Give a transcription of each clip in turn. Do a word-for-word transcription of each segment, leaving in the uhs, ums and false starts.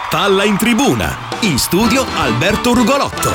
Palla in tribuna, in studio Alberto Rugolotto.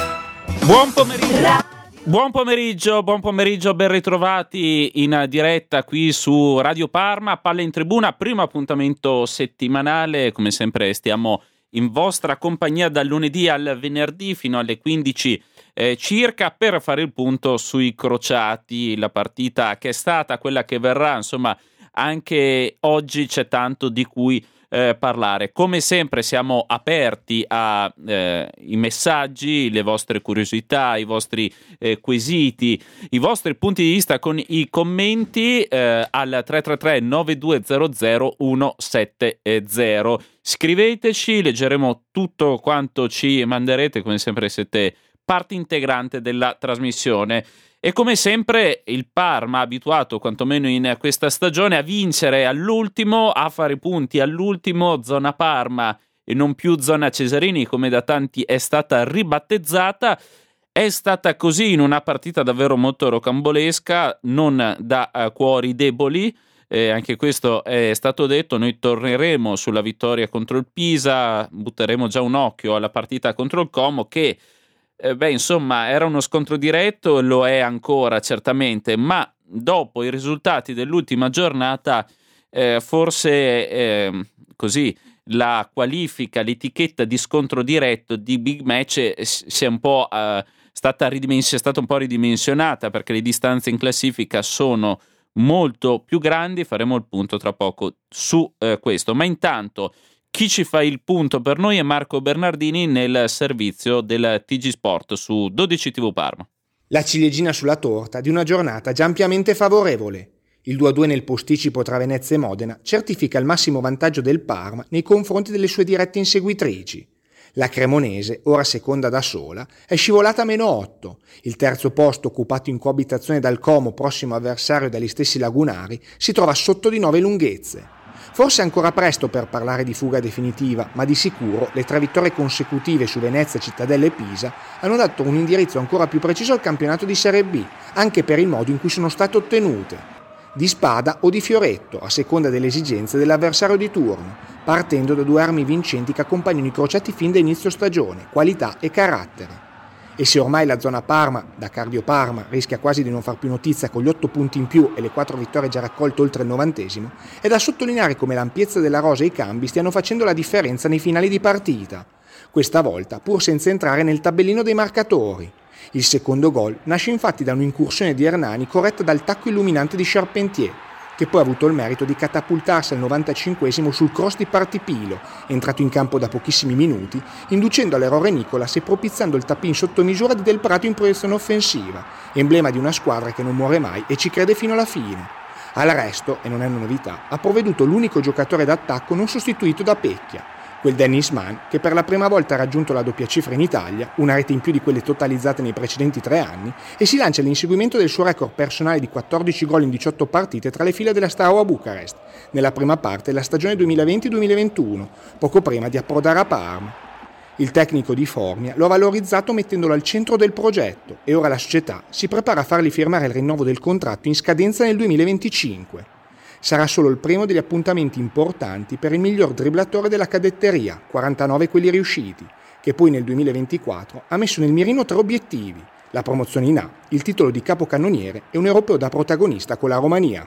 Buon pomeriggio. Buon pomeriggio, buon pomeriggio, ben ritrovati in diretta qui su Radio Parma, Palla in Tribuna, primo appuntamento settimanale, come sempre stiamo in vostra compagnia dal lunedì al venerdì fino alle quindici eh, circa per fare il punto sui crociati, la partita che è stata, quella che verrà, insomma anche oggi c'è tanto di cui Eh, parlare. Come sempre siamo aperti ai eh, messaggi, le vostre curiosità, i vostri eh, quesiti, i vostri punti di vista con i commenti eh, al tre tre tre nove due zero zero uno sette zero. Scriveteci, leggeremo tutto quanto ci manderete, come sempre siete parte integrante della trasmissione. E come sempre il Parma, abituato quantomeno in questa stagione a vincere all'ultimo, a fare punti all'ultimo, zona Parma e non più zona Cesarini come da tanti è stata ribattezzata, è stata così in una partita davvero molto rocambolesca, non da uh, cuori deboli, eh, anche questo è stato detto. Noi torneremo sulla vittoria contro il Pisa, butteremo già un occhio alla partita contro il Como che Eh, beh, insomma, era uno scontro diretto, lo è ancora certamente, ma dopo i risultati dell'ultima giornata, eh, forse eh, così la qualifica, l'etichetta di scontro diretto di big match eh, si è un po' eh, stata ridimensionata, è stata un po' ridimensionata perché le distanze in classifica sono molto più grandi. Faremo il punto tra poco su eh, questo, ma intanto chi ci fa il punto per noi è Marco Bernardini nel servizio del T G Sport su dodici tivù Parma. La ciliegina sulla torta di una giornata già ampiamente favorevole. Il due a due nel posticipo tra Venezia e Modena certifica il massimo vantaggio del Parma nei confronti delle sue dirette inseguitrici. La cremonese, ora seconda da sola, è scivolata a meno otto. Il terzo posto, occupato in coabitazione dal Como, prossimo avversario dagli stessi lagunari, si trova sotto di nove lunghezze. Forse è ancora presto per parlare di fuga definitiva, ma di sicuro le tre vittorie consecutive su Venezia, Cittadella e Pisa hanno dato un indirizzo ancora più preciso al campionato di Serie B, anche per il modo in cui sono state ottenute. Di spada o di fioretto, a seconda delle esigenze dell'avversario di turno, partendo da due armi vincenti che accompagnano i crociati fin da inizio stagione, qualità e carattere. E se ormai la zona Parma, da Cardio Parma, rischia quasi di non far più notizia con gli otto punti in più e le quattro vittorie già raccolte oltre il novantesimo, è da sottolineare come l'ampiezza della rosa e i cambi stiano facendo la differenza nei finali di partita. Questa volta pur senza entrare nel tabellino dei marcatori. Il secondo gol nasce infatti da un'incursione di Hernani corretta dal tacco illuminante di Charpentier, che poi ha avuto il merito di catapultarsi al novantacinquesimo sul cross di Partipilo, entrato in campo da pochissimi minuti, inducendo all'errore Nicolas e propiziando il tap-in sotto misura di Del Prato in proiezione offensiva, emblema di una squadra che non muore mai e ci crede fino alla fine. Al resto, e non è una novità, ha provveduto l'unico giocatore d'attacco non sostituito da Pecchia, quel Dennis Mann che per la prima volta ha raggiunto la doppia cifra in Italia, una rete in più di quelle totalizzate nei precedenti tre anni, e si lancia all'inseguimento del suo record personale di quattordici gol in diciotto partite tra le fila della Steaua Bucarest, nella prima parte della stagione duemilaventi duemilaventuno, poco prima di approdare a Parma. Il tecnico di Formia lo ha valorizzato mettendolo al centro del progetto e ora la società si prepara a fargli firmare il rinnovo del contratto in scadenza nel duemilaventicinque. Sarà solo il primo degli appuntamenti importanti per il miglior dribblatore della cadetteria, quarantanove quelli riusciti, che poi nel duemilaventiquattro ha messo nel mirino tre obiettivi: la promozione in A, il titolo di capocannoniere e un europeo da protagonista con la Romania.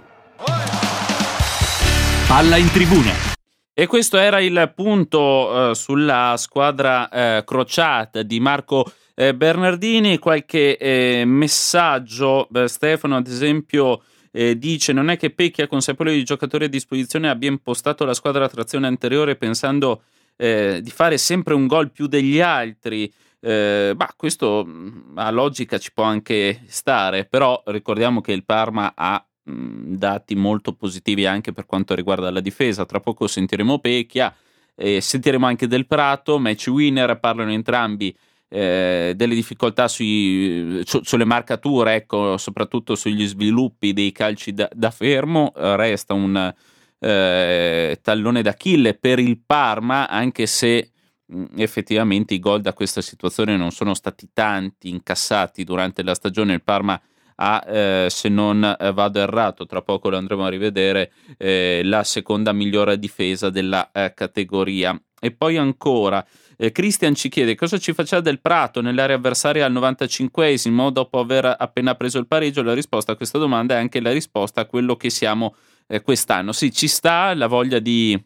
Palla in tribuna. E questo era il punto eh, sulla squadra eh, crociata di Marco eh, Bernardini. Qualche eh, messaggio, Beh, Stefano ad esempio Eh, dice: non è che Pecchia, consapevole di giocatori a disposizione, abbia impostato la squadra a trazione anteriore pensando eh, di fare sempre un gol più degli altri. Eh, bah, questo mh, a logica ci può anche stare, però ricordiamo che il Parma ha mh, dati molto positivi anche per quanto riguarda la difesa. Tra poco sentiremo Pecchia, eh, sentiremo anche Del Prato, match winner, parlano entrambi Eh, delle difficoltà sui, su, sulle marcature, ecco, soprattutto sugli sviluppi dei calci da, da fermo. Resta un eh, tallone d'Achille per il Parma, anche se mh, effettivamente i gol da questa situazione non sono stati tanti incassati durante la stagione. Il Parma ha, eh, se non eh, vado errato, tra poco lo andremo a rivedere, eh, la seconda migliore difesa della eh, categoria. E poi ancora eh, Christian ci chiede cosa ci faceva Del Prato nell'area avversaria al novantacinquesimo dopo aver appena preso il pareggio. La risposta a questa domanda è anche la risposta a quello che siamo eh, quest'anno. Sì, ci sta la voglia di,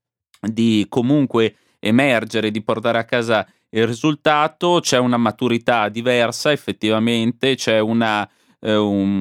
di comunque emergere, di portare a casa il risultato, c'è una maturità diversa effettivamente, c'è una, eh,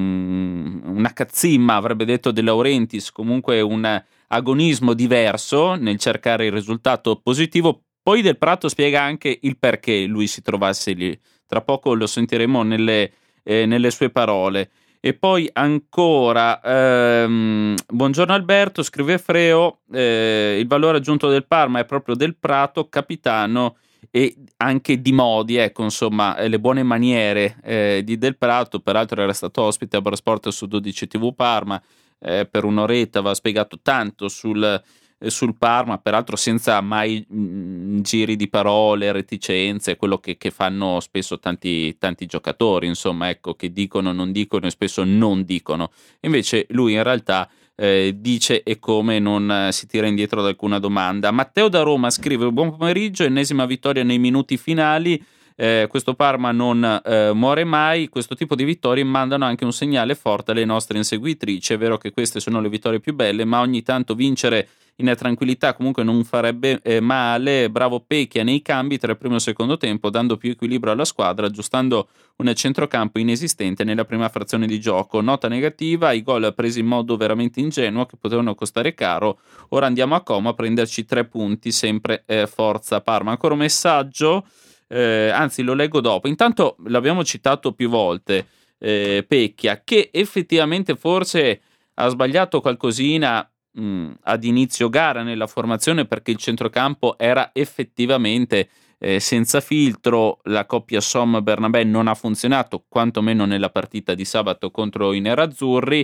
un, una cazzimma, avrebbe detto De Laurentiis, comunque un agonismo diverso nel cercare il risultato positivo. Poi Del Prato spiega anche il perché lui si trovasse lì, tra poco lo sentiremo nelle, eh, nelle sue parole. E poi ancora, ehm, buongiorno Alberto, scrive Freo, eh, il valore aggiunto del Parma è proprio Del Prato, capitano e anche di modi, ecco, insomma, le buone maniere eh, di Del Prato. Peraltro era stato ospite a Brasport su dodici tivù Parma, eh, per un'oretta aveva spiegato tanto sul, eh, sul Parma, peraltro senza mai mh, giri di parole, reticenze, quello che, che fanno spesso tanti, tanti giocatori, insomma, ecco, che dicono, non dicono e spesso non dicono. Invece lui in realtà Eh, dice e come non eh, si tira indietro da alcuna domanda. Matteo da Roma scrive: buon pomeriggio, ennesima vittoria nei minuti finali, eh, questo Parma non eh, muore mai, questo tipo di vittorie mandano anche un segnale forte alle nostre inseguitrici. È vero che queste sono le vittorie più belle, ma ogni tanto vincere in tranquillità comunque non farebbe eh, male. Bravo Pecchia nei cambi tra il primo e il secondo tempo, dando più equilibrio alla squadra, aggiustando un centrocampo inesistente nella prima frazione di gioco. Nota negativa: i gol presi in modo veramente ingenuo che potevano costare caro. Ora andiamo a Como a prenderci tre punti, sempre eh, forza Parma. Ancora un messaggio, eh, anzi lo leggo dopo. Intanto l'abbiamo citato più volte, eh, Pecchia, che effettivamente forse ha sbagliato qualcosina mh, ad inizio gara nella formazione, perché il centrocampo era effettivamente Eh, senza filtro. La coppia Som-Bernabé non ha funzionato, quantomeno nella partita di sabato contro i nerazzurri.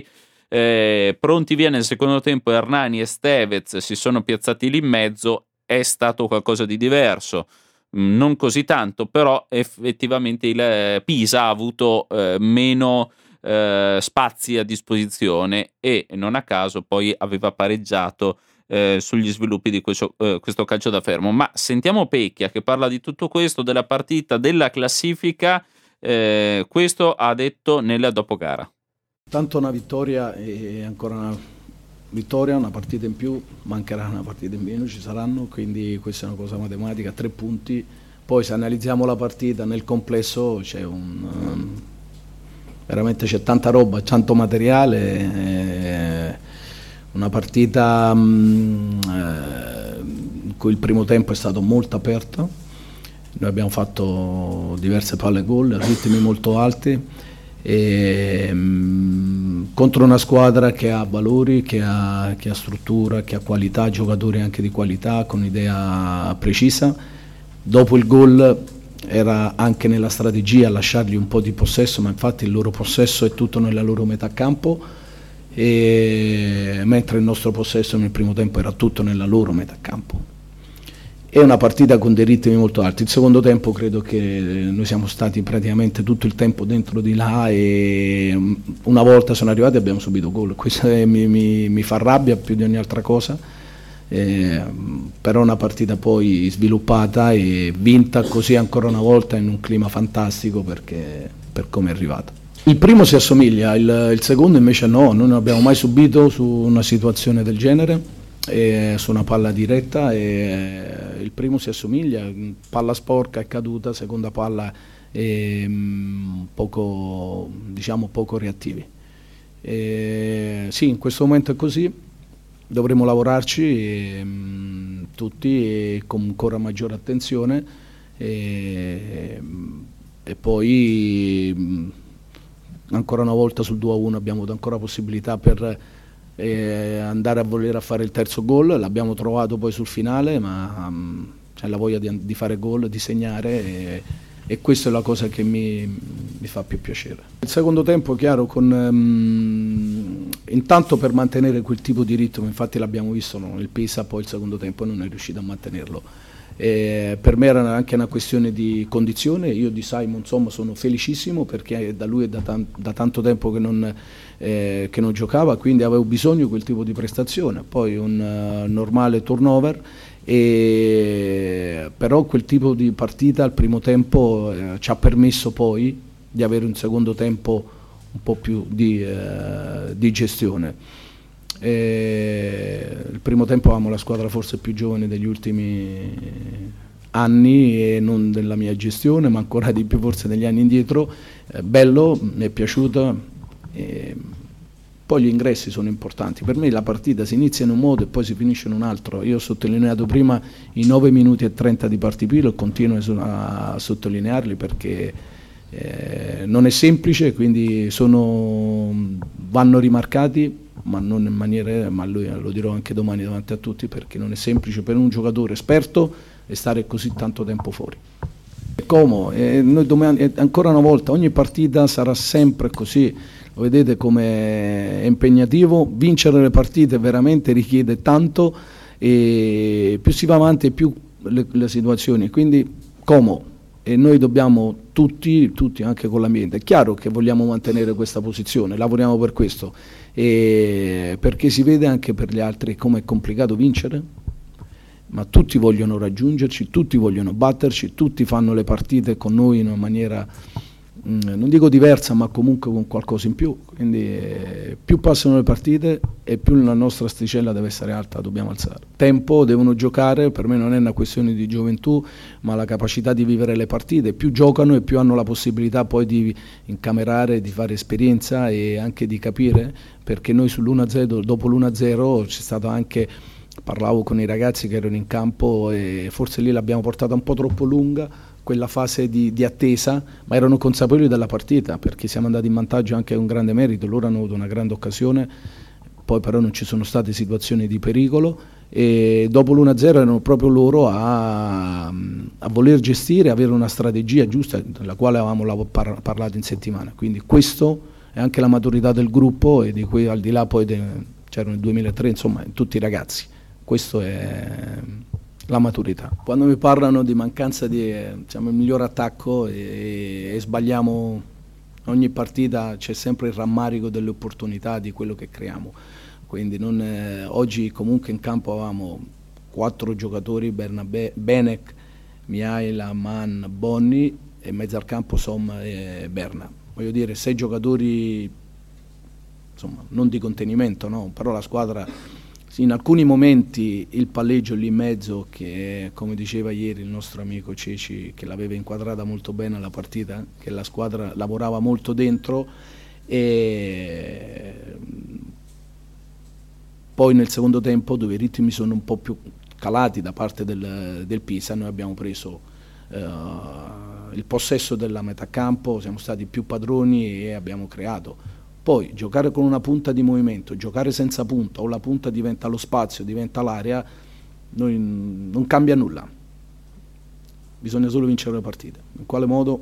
Eh, pronti via nel secondo tempo Hernani e Stevez si sono piazzati lì in mezzo, è stato qualcosa di diverso, mm, non così tanto, però effettivamente il eh, Pisa ha avuto eh, meno eh, spazi a disposizione e non a caso poi aveva pareggiato Eh, sugli sviluppi di questo, eh, questo calcio da fermo. Ma sentiamo Pecchia che parla di tutto questo, della partita, della classifica. Eh, questo ha detto nella dopogara. Tanto una vittoria e ancora una vittoria, una partita in più, mancherà una partita in meno, ci saranno, quindi questa è una cosa matematica, tre punti. Poi se analizziamo la partita nel complesso c'è un um, veramente c'è tanta roba, tanto materiale. Eh, Una partita mh, eh, in cui il primo tempo è stato molto aperto, noi abbiamo fatto diverse palle gol, ritmi molto alti, e, mh, contro una squadra che ha valori, che ha, che ha struttura, che ha qualità, giocatori anche di qualità, con idea precisa. Dopo il gol era anche nella strategia lasciargli un po' di possesso, ma infatti il loro possesso è tutto nella loro metà campo, e mentre il nostro possesso nel primo tempo era tutto nella loro metà campo. È una partita con dei ritmi molto alti. Il secondo tempo credo che noi siamo stati praticamente tutto il tempo dentro di là, e una volta sono arrivati e abbiamo subito gol. Questo mi, mi, mi fa rabbia più di ogni altra cosa, eh, però è una partita poi sviluppata e vinta così ancora una volta in un clima fantastico, perché per come è arrivata. Il primo si assomiglia, il, il secondo invece no, noi non abbiamo mai subito su una situazione del genere, eh, su una palla diretta, e il primo si assomiglia, palla sporca è caduta, seconda palla è mh, poco, diciamo poco reattivi. E, sì, in questo momento è così, dovremo lavorarci e, mh, tutti e con ancora maggiore attenzione, e, e poi mh, ancora una volta sul due a uno abbiamo avuto ancora possibilità per eh, andare a voler a fare il terzo gol, l'abbiamo trovato poi sul finale, ma um, c'è la voglia di, di fare gol, di segnare, e, e questa è la cosa che mi, mi fa più piacere. Il secondo tempo, chiaro, con, um, intanto per mantenere quel tipo di ritmo, infatti l'abbiamo visto, no? Il Pisa poi il secondo tempo non è riuscito a mantenerlo. Eh, per me era anche una questione di condizione. Io di Simon insomma sono felicissimo, perché da lui è da, tan- da tanto tempo che non, eh, che non giocava, quindi avevo bisogno di quel tipo di prestazione. Poi un uh, normale turnover, e però quel tipo di partita al primo tempo eh, ci ha permesso poi di avere un secondo tempo un po' più di, eh, di gestione. E il primo tempo avevamo la squadra forse più giovane degli ultimi anni e non della mia gestione, ma ancora di più forse degli anni indietro. Eh, bello, mi è piaciuta. E poi gli ingressi sono importanti. Per me la partita si inizia in un modo e poi si finisce in un altro. Io ho sottolineato prima i nove minuti e trenta di partipilo e continuo a sottolinearli perché eh, non è semplice, quindi sono, vanno rimarcati, ma non in maniera, ma lo, lo dirò anche domani davanti a tutti, perché non è semplice per un giocatore esperto stare così tanto tempo fuori. Como, eh, noi domani, eh, ancora una volta, ogni partita sarà sempre così, lo vedete come è impegnativo, vincere le partite veramente richiede tanto e più si va avanti più le, le situazioni, quindi Como, e noi dobbiamo tutti, tutti anche con l'ambiente, è chiaro che vogliamo mantenere questa posizione, lavoriamo per questo, e perché si vede anche per gli altri come è complicato vincere, ma tutti vogliono raggiungerci, tutti vogliono batterci, tutti fanno le partite con noi in una maniera, mh, non dico diversa, ma comunque con qualcosa in più, quindi eh, più passano le partite e più la nostra asticella deve essere alta, dobbiamo alzare. Tempo, devono giocare, per me non è una questione di gioventù, ma la capacità di vivere le partite, più giocano e più hanno la possibilità poi di incamerare, di fare esperienza e anche di capire, perché noi sull'uno a zero, dopo l'uno a zero c'è stato anche... Parlavo con i ragazzi che erano in campo e forse lì l'abbiamo portata un po' troppo lunga, quella fase di, di attesa, ma erano consapevoli della partita perché siamo andati in vantaggio anche a un grande merito, loro hanno avuto una grande occasione, poi però non ci sono state situazioni di pericolo e dopo l'uno a zero erano proprio loro a, a voler gestire, avere una strategia giusta della quale avevamo par- parlato in settimana, quindi questo è anche la maturità del gruppo e di cui al di là poi de- c'erano nel duemilatré, insomma tutti i ragazzi. Questo è la maturità. Quando mi parlano di mancanza di diciamo, il miglior attacco e, e sbagliamo ogni partita, c'è sempre il rammarico delle opportunità di quello che creiamo. Quindi non, eh, oggi comunque in campo avevamo quattro giocatori, Bernabé, Benek, Mihaila, Mann, Bonni e in mezzo al campo Somma e Berna. Voglio dire, sei giocatori, insomma, non di contenimento, no? Però la squadra... In alcuni momenti il palleggio lì in mezzo, che come diceva ieri il nostro amico Ceci, che l'aveva inquadrata molto bene la partita, che la squadra lavorava molto dentro e poi nel secondo tempo dove i ritmi sono un po' più calati da parte del, del Pisa, noi abbiamo preso uh, il possesso della metà campo, siamo stati più padroni e abbiamo creato. Poi giocare con una punta di movimento, giocare senza punta o la punta diventa lo spazio, diventa l'area, noi, non cambia nulla. Bisogna solo vincere le partite. In quale modo?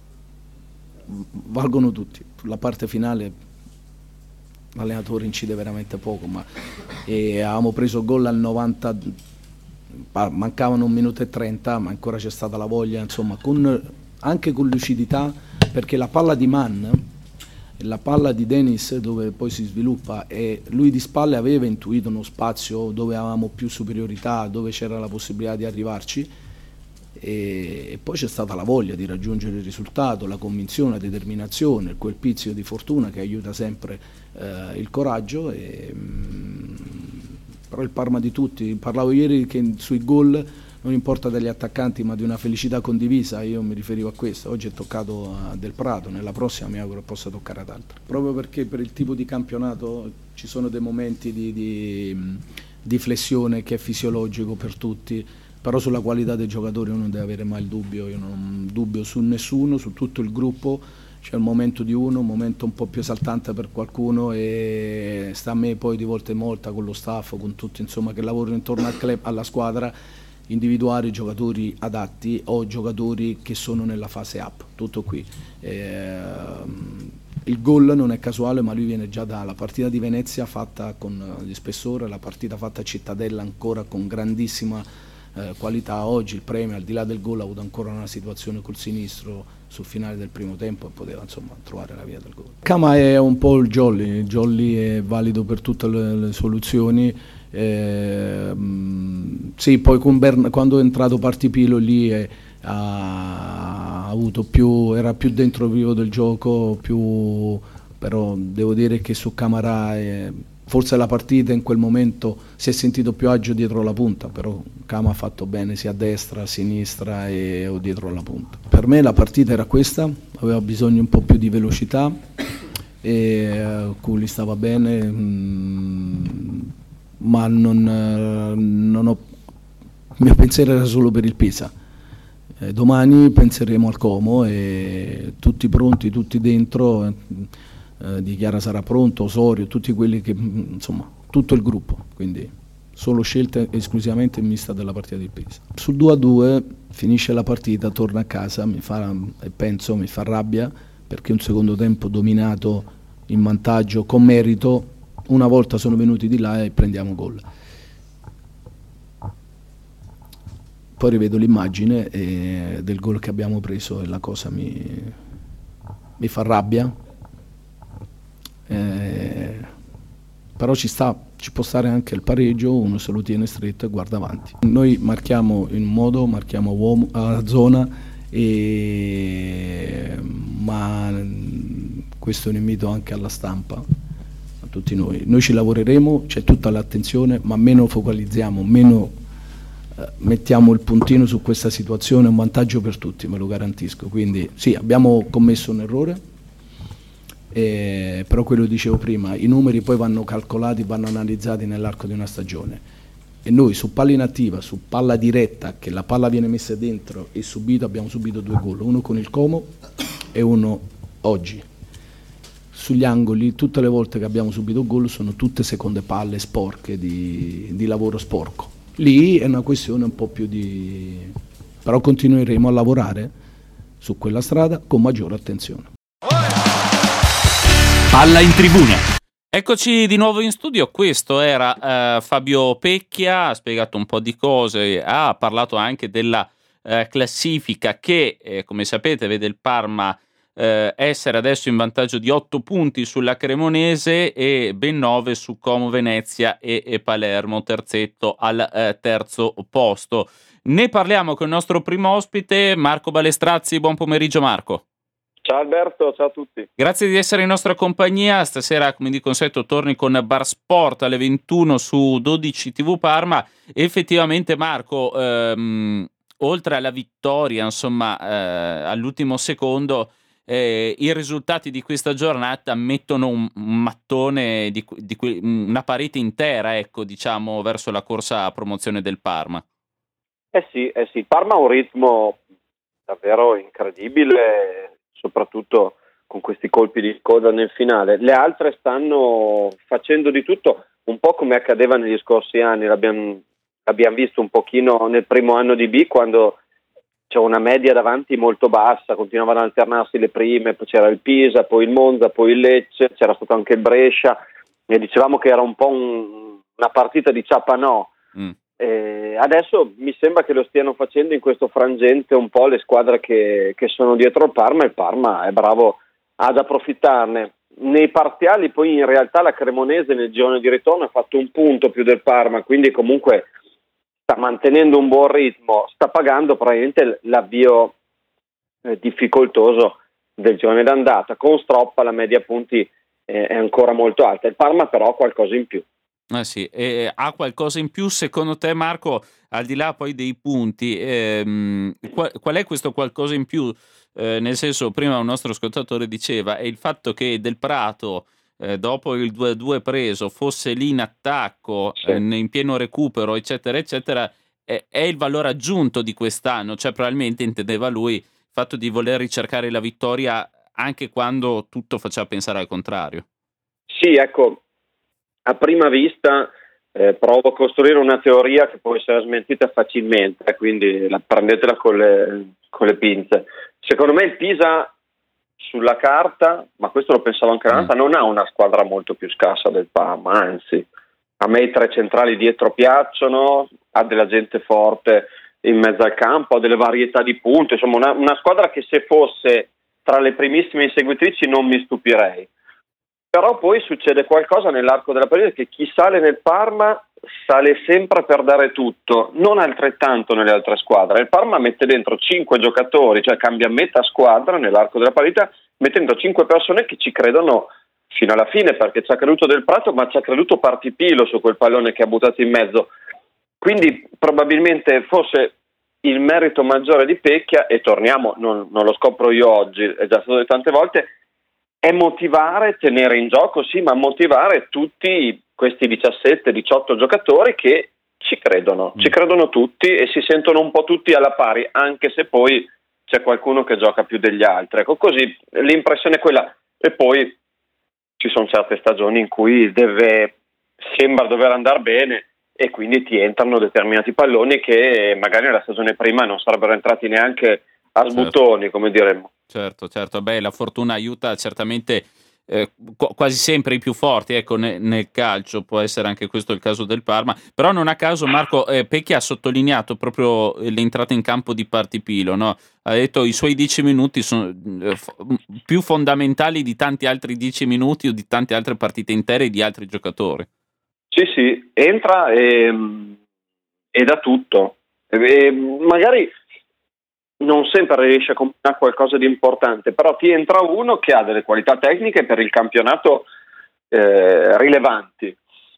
Valgono tutti. Sulla parte finale l'allenatore incide veramente poco, ma e avevamo preso gol al novanta, mancavano un minuto e trenta, ma ancora c'è stata la voglia, insomma, con, anche con lucidità, perché la palla di Mann, la palla di Dennis dove poi si sviluppa e lui di spalle aveva intuito uno spazio dove avevamo più superiorità, dove c'era la possibilità di arrivarci e, e poi c'è stata la voglia di raggiungere il risultato, la convinzione, la determinazione, quel pizzico di fortuna che aiuta sempre eh, il coraggio e, mh, però il Parma di tutti, parlavo ieri che sui gol non importa degli attaccanti ma di una felicità condivisa, io mi riferivo a questo, oggi è toccato a Del Prato, nella prossima mi auguro possa toccare ad altri, proprio perché per il tipo di campionato ci sono dei momenti di, di, di flessione che è fisiologico per tutti, però sulla qualità dei giocatori uno non deve avere mai il dubbio, io non ho dubbio su nessuno, su tutto il gruppo, c'è il momento di uno, un momento un po' più esaltante per qualcuno e sta a me poi di volta in volta con lo staff, con tutti insomma che lavorano intorno al club, alla squadra, individuare i giocatori adatti o giocatori che sono nella fase up, tutto qui. Eh, il gol non è casuale ma lui viene già dalla partita di Venezia fatta con gli spessore, la partita fatta a Cittadella ancora con grandissima eh, qualità, oggi il Premio al di là del gol ha avuto ancora una situazione col sinistro sul finale del primo tempo e poteva insomma trovare la via del gol. Kama è un po' il jolly, il jolly è valido per tutte le, le soluzioni. Eh, sì, poi con Bern- quando è entrato Partipilo lì è, ha avuto più, era più dentro vivo del gioco, più, però devo dire che su Camarà è, forse la partita in quel momento si è sentito più agio dietro la punta, però Cama ha fatto bene sia a destra, a sinistra e o dietro la punta. Per me la partita era questa, aveva bisogno un po' più di velocità e uh, Culi stava bene, mh, ma non, uh, non ho, il mio pensiero era solo per il Pisa. Eh, domani penseremo al Como e tutti pronti, tutti dentro. Eh, Di Chiara sarà pronto, Osorio, tutti quelli che, insomma, tutto il gruppo, quindi solo scelte esclusivamente in vista della partita di Pisa. Sul due a due finisce la partita, torna a casa, mi fa, e penso mi fa rabbia perché un secondo tempo dominato in vantaggio con merito, una volta sono venuti di là e prendiamo gol. Poi rivedo l'immagine e del gol che abbiamo preso e la cosa mi, mi fa rabbia. Eh, però ci sta, ci può stare anche il pareggio, uno se lo tiene stretto e guarda avanti. Noi marchiamo in un modo, marchiamo uomo alla zona, e, ma questo è un invito anche alla stampa, a tutti noi. Noi ci lavoreremo, c'è tutta l'attenzione, ma meno focalizziamo, meno eh, mettiamo il puntino su questa situazione, è un vantaggio per tutti, me lo garantisco. Quindi sì, abbiamo commesso un errore. Eh, però quello dicevo prima, i numeri poi vanno calcolati, vanno analizzati nell'arco di una stagione e noi su palla inattiva, su palla diretta, che la palla viene messa dentro e subito, abbiamo subito due gol, uno con il Como e uno oggi. Sugli angoli tutte le volte che abbiamo subito gol sono tutte seconde palle sporche di, di lavoro sporco. Lì è una questione un po' più di, però continueremo a lavorare su quella strada con maggiore attenzione. Palla in tribuna. Eccoci di nuovo in studio, questo era eh, Fabio Pecchia, ha spiegato un po' di cose, ha parlato anche della eh, classifica che, eh, come sapete, vede il Parma eh, essere adesso in vantaggio di otto punti sulla Cremonese e ben nove su Como, Venezia e, e Palermo, terzetto al eh, terzo posto. Ne parliamo con il nostro primo ospite, Marco Balestrazzi. Buon pomeriggio Marco. Ciao Alberto, ciao a tutti. Grazie di essere in nostra compagnia. Stasera, come di consueto, torni con Bar Sport alle ventuno su dodici tivù Parma. Effettivamente, Marco, ehm, oltre alla vittoria, insomma, eh, all'ultimo secondo, eh, i risultati di questa giornata mettono un, un mattone, di, di, una parete intera, ecco, diciamo, verso la corsa a promozione del Parma. Eh sì, eh sì, Parma ha un ritmo davvero incredibile, soprattutto con questi colpi di coda nel finale. Le altre stanno facendo di tutto, un po' come accadeva negli scorsi anni, l'abbiamo, l'abbiamo visto un pochino nel primo anno di B, quando c'è una media davanti molto bassa, continuavano ad alternarsi le prime, poi c'era il Pisa, poi il Monza, poi il Lecce, c'era stato anche il Brescia, e dicevamo che era un po' un, una partita di ciapanò. Mm. Eh, adesso mi sembra che lo stiano facendo in questo frangente un po' le squadre che, che sono dietro il Parma, e il Parma è bravo ad approfittarne. Nei parziali poi in realtà la Cremonese nel girone di ritorno ha fatto un punto più del Parma, quindi comunque sta mantenendo un buon ritmo, sta pagando probabilmente l'avvio eh, difficoltoso del girone d'andata. Con Stroppa la media punti eh, è ancora molto alta, il Parma però ha qualcosa in più. Eh sì, eh, ha qualcosa in più secondo te, Marco, al di là poi dei punti, ehm, qual, qual è questo qualcosa in più? Eh, nel senso, prima un nostro ascoltatore diceva, è il fatto che Del Prato, eh, dopo il due a due preso, fosse lì in attacco, sì. eh, in pieno recupero, eccetera, eccetera, è, è il valore aggiunto di quest'anno, cioè probabilmente intendeva lui il fatto di voler ricercare la vittoria anche quando tutto faceva pensare al contrario. Sì, ecco, a prima vista eh, provo a costruire una teoria che può essere smentita facilmente, quindi la, prendetela con le, con le pinze. Secondo me il Pisa sulla carta, ma questo lo pensavo anche l'altra, mm. non ha una squadra molto più scarsa del Parma, anzi a me i tre centrali dietro piacciono, ha della gente forte in mezzo al campo, ha delle varietà di punti, insomma una, una squadra che se fosse tra le primissime inseguitrici non mi stupirei. Però poi succede qualcosa nell'arco della partita, che chi sale nel Parma sale sempre per dare tutto, non altrettanto nelle altre squadre. Il Parma mette dentro cinque giocatori, cioè cambia metà squadra nell'arco della partita, mettendo cinque persone che ci credono fino alla fine, perché ci ha creduto Del Prato, ma ci ha creduto Partipilo su quel pallone che ha buttato in mezzo. Quindi probabilmente forse il merito maggiore di Pecchia, e torniamo, non, non lo scopro io oggi, è già stato detto tante volte, è motivare, tenere in gioco, sì, ma motivare tutti questi diciassette diciotto giocatori che ci credono, mm. ci credono tutti e si sentono un po' tutti alla pari, anche se poi c'è qualcuno che gioca più degli altri. Ecco, così l'impressione è quella. E poi ci sono certe stagioni in cui deve, sembra dover andare bene e quindi ti entrano determinati palloni che magari nella stagione prima non sarebbero entrati neanche a sbuttoni, certo. come diremmo. Certo, certo. Beh, la fortuna aiuta certamente eh, qu- quasi sempre i più forti, ecco, ne- nel calcio, può essere anche questo il caso del Parma, però non a caso Marco eh, Pecchia ha sottolineato proprio l'entrata in campo di Partipilo, no? Ha detto i suoi dieci minuti sono eh, f- più fondamentali di tanti altri dieci minuti o di tante altre partite intere di altri giocatori. Sì, sì, entra e, e dà tutto. E, e magari non sempre riesce a combinare qualcosa di importante, però ti entra uno che ha delle qualità tecniche per il campionato eh, rilevanti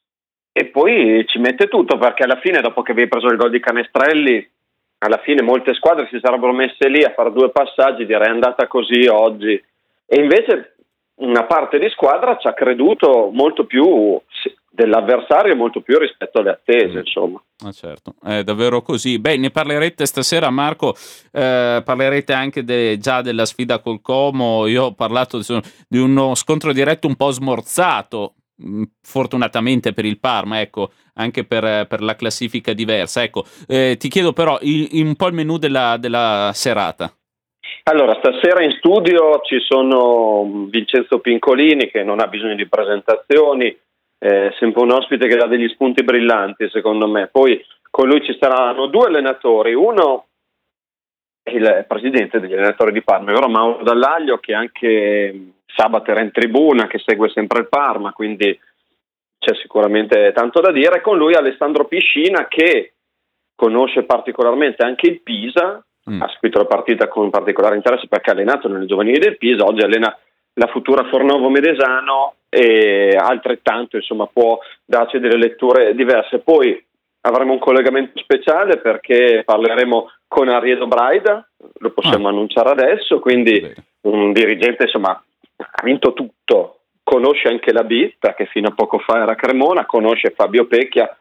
e poi ci mette tutto, perché alla fine, dopo che avevi preso il gol di Canestrelli, alla fine molte squadre si sarebbero messe lì a fare due passaggi, direi è andata così oggi, e invece una parte di squadra ci ha creduto molto più dell'avversario, molto più rispetto alle attese, insomma. Ah, certo, è davvero così. Beh, ne parlerete stasera, Marco, eh, parlerete anche de, già della sfida col Como. Io ho parlato di, di uno scontro diretto un po' smorzato, mh, fortunatamente per il Parma, ecco, anche per, per la classifica diversa. Ecco, eh, ti chiedo però il, un po' il menù della, della serata. Allora, stasera in studio ci sono Vincenzo Pincolini, che non ha bisogno di presentazioni, è sempre un ospite che dà degli spunti brillanti, secondo me. Poi con lui ci saranno due allenatori, uno è il presidente degli allenatori di Parma, ovvero Mauro Dallaglio, che anche sabato era in tribuna, che segue sempre il Parma, quindi c'è sicuramente tanto da dire. Con lui Alessandro Piscina, che conosce particolarmente anche il Pisa, mm. ha scritto la partita con particolare interesse perché ha allenato nelle giovanili del Pisa, oggi allena la futura Fornovo Medesano e altrettanto, insomma, può darci delle letture diverse. Poi avremo un collegamento speciale perché parleremo con Ariedo Braida, lo possiamo ah. annunciare adesso, quindi Bene. un dirigente, insomma, ha vinto tutto, conosce anche la B, perché fino a poco fa era Cremona, conosce Fabio Pecchia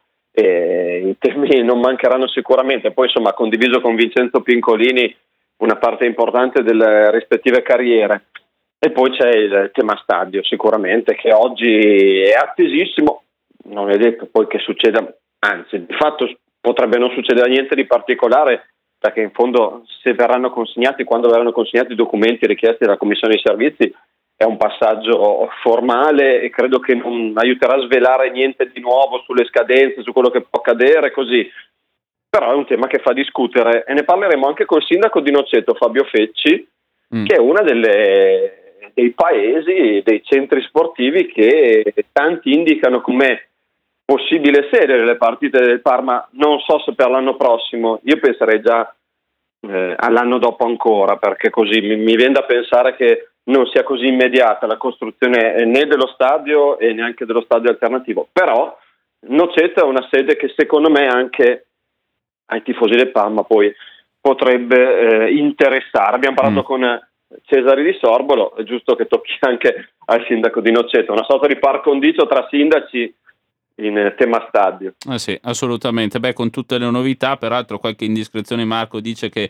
e i temi non mancheranno sicuramente. Poi, insomma, ha condiviso con Vincenzo Pincolini una parte importante delle rispettive carriere. E poi c'è il tema stadio, sicuramente, che oggi è attesissimo, non è detto poi che succeda, anzi, di fatto potrebbe non succedere niente di particolare, perché in fondo se verranno consegnati, quando verranno consegnati i documenti richiesti dalla Commissione dei Servizi, è un passaggio formale e credo che non aiuterà a svelare niente di nuovo sulle scadenze, su quello che può accadere, così. Però è un tema che fa discutere e ne parleremo anche col sindaco di Noceto, Fabio Fecci, mm. che è una delle... dei paesi, dei centri sportivi che tanti indicano come possibile sede delle partite del Parma. Non so se per l'anno prossimo, io penserei già eh, all'anno dopo ancora, perché così mi, mi viene da pensare che non sia così immediata la costruzione né dello stadio e neanche dello stadio alternativo. Però Noceto è una sede che secondo me anche ai tifosi del Parma poi potrebbe eh, interessare. Abbiamo parlato mm. con Cesare Di Sorbolo, è giusto che tocchi anche al sindaco di Noceto, una sorta di par condicio tra sindaci in tema stadio. Eh sì, assolutamente. Beh, con tutte le novità, peraltro qualche indiscrezione, Marco dice che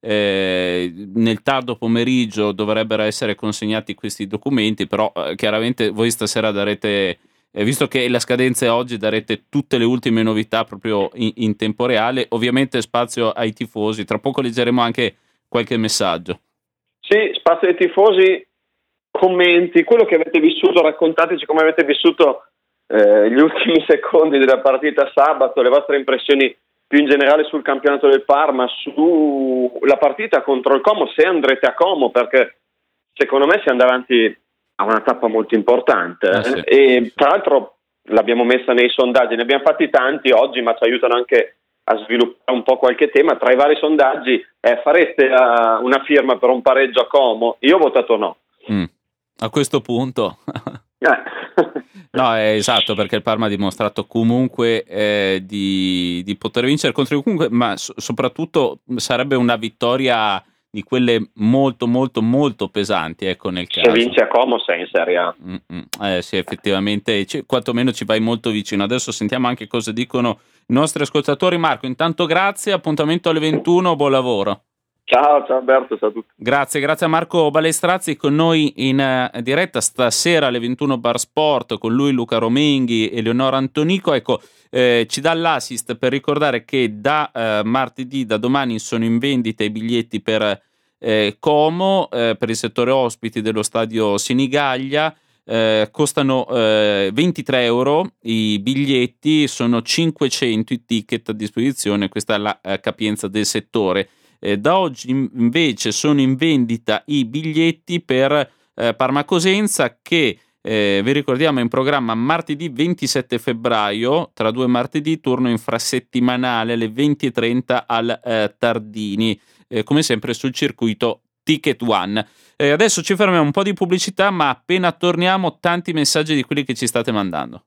eh, nel tardo pomeriggio dovrebbero essere consegnati questi documenti, però eh, chiaramente voi stasera darete, eh, visto che la scadenza è oggi, darete tutte le ultime novità proprio in, in tempo reale, ovviamente spazio ai tifosi, tra poco leggeremo anche qualche messaggio. Sì, spazio ai tifosi, commenti, quello che avete vissuto, raccontateci come avete vissuto eh, gli ultimi secondi della partita sabato, le vostre impressioni più in generale sul campionato del Parma, sulla partita contro il Como, se andrete a Como, perché secondo me si andrà avanti a una tappa molto importante. Eh sì. E tra l'altro l'abbiamo messa nei sondaggi, ne abbiamo fatti tanti oggi, ma ci aiutano anche a sviluppare un po' qualche tema. Tra i vari sondaggi, eh, fareste uh, una firma per un pareggio a Como? Io ho votato no. Mm. A questo punto... No, è esatto, perché il Parma ha dimostrato comunque eh, di, di poter vincere contro comunque, ma so- soprattutto sarebbe una vittoria di quelle molto molto molto pesanti, ecco, nel caso. Se vince a Como sei in Serie A. Mm-mm. Eh sì, effettivamente, c- quantomeno ci vai molto vicino. Adesso sentiamo anche cosa dicono i nostri ascoltatori. Marco, intanto grazie, appuntamento alle ventuno, buon lavoro. Ciao, ciao Alberto, ciao a tutti. Grazie, grazie a Marco Balestrazzi con noi in uh, diretta stasera alle ventuno Bar Sport, con lui Luca Romenghi e Eleonora Antonico. Ecco, eh, ci dà l'assist per ricordare che da uh, martedì, da domani sono in vendita i biglietti per eh, Como, eh, per il settore ospiti dello stadio Sinigaglia. Eh, costano eh, ventitré euro i biglietti, sono cinquecento i ticket a disposizione, questa è la uh, capienza del settore. Eh, da oggi invece sono in vendita i biglietti per eh, Parma Cosenza, che eh, vi ricordiamo è in programma martedì ventisette febbraio, tra due martedì, turno infrasettimanale alle venti e trenta al eh, Tardini, eh, come sempre sul circuito Ticket One. Eh, adesso ci fermiamo, un po' di pubblicità, ma appena torniamo tanti messaggi di quelli che ci state mandando.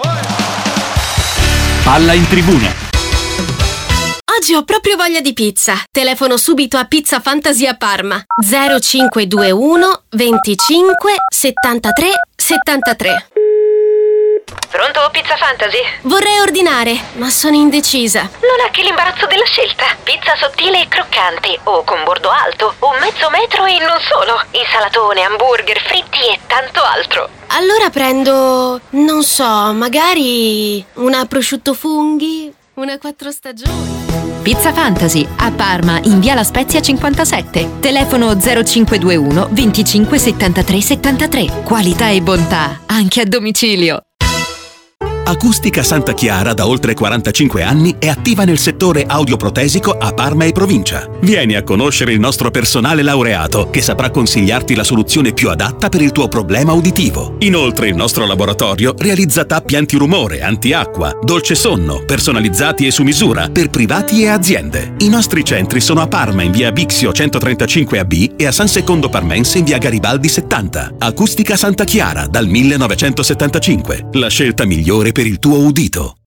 Palla in tribuna. Oggi ho proprio voglia di pizza. Telefono subito a Pizza Fantasy a Parma. zero cinque due uno venticinque settantatré settantatré. Pronto, Pizza Fantasy? Vorrei ordinare, ma sono indecisa. Non è che l'imbarazzo della scelta. Pizza sottile e croccante, o con bordo alto, o mezzo metro e non solo. Insalatone, hamburger, fritti e tanto altro. Allora prendo, non so, magari una prosciutto funghi, una quattro stagioni. Pizza Fantasy a Parma in via La Spezia cinquantasette. Telefono zero cinque due uno venticinque settantatré settantatré. Qualità e bontà anche a domicilio. Acustica Santa Chiara da oltre quarantacinque anni è attiva nel settore audioprotesico a Parma e provincia. Vieni a conoscere il nostro personale laureato che saprà consigliarti la soluzione più adatta per il tuo problema uditivo. Inoltre il nostro laboratorio realizza tappi antirumore, antiacqua, dolce sonno, personalizzati e su misura per privati e aziende. I nostri centri sono a Parma in via Bixio centotrentacinque A B e a San Secondo Parmense in via Garibaldi settanta. Acustica Santa Chiara dal millenovecentosettantacinque. La scelta migliore per il tuo udito.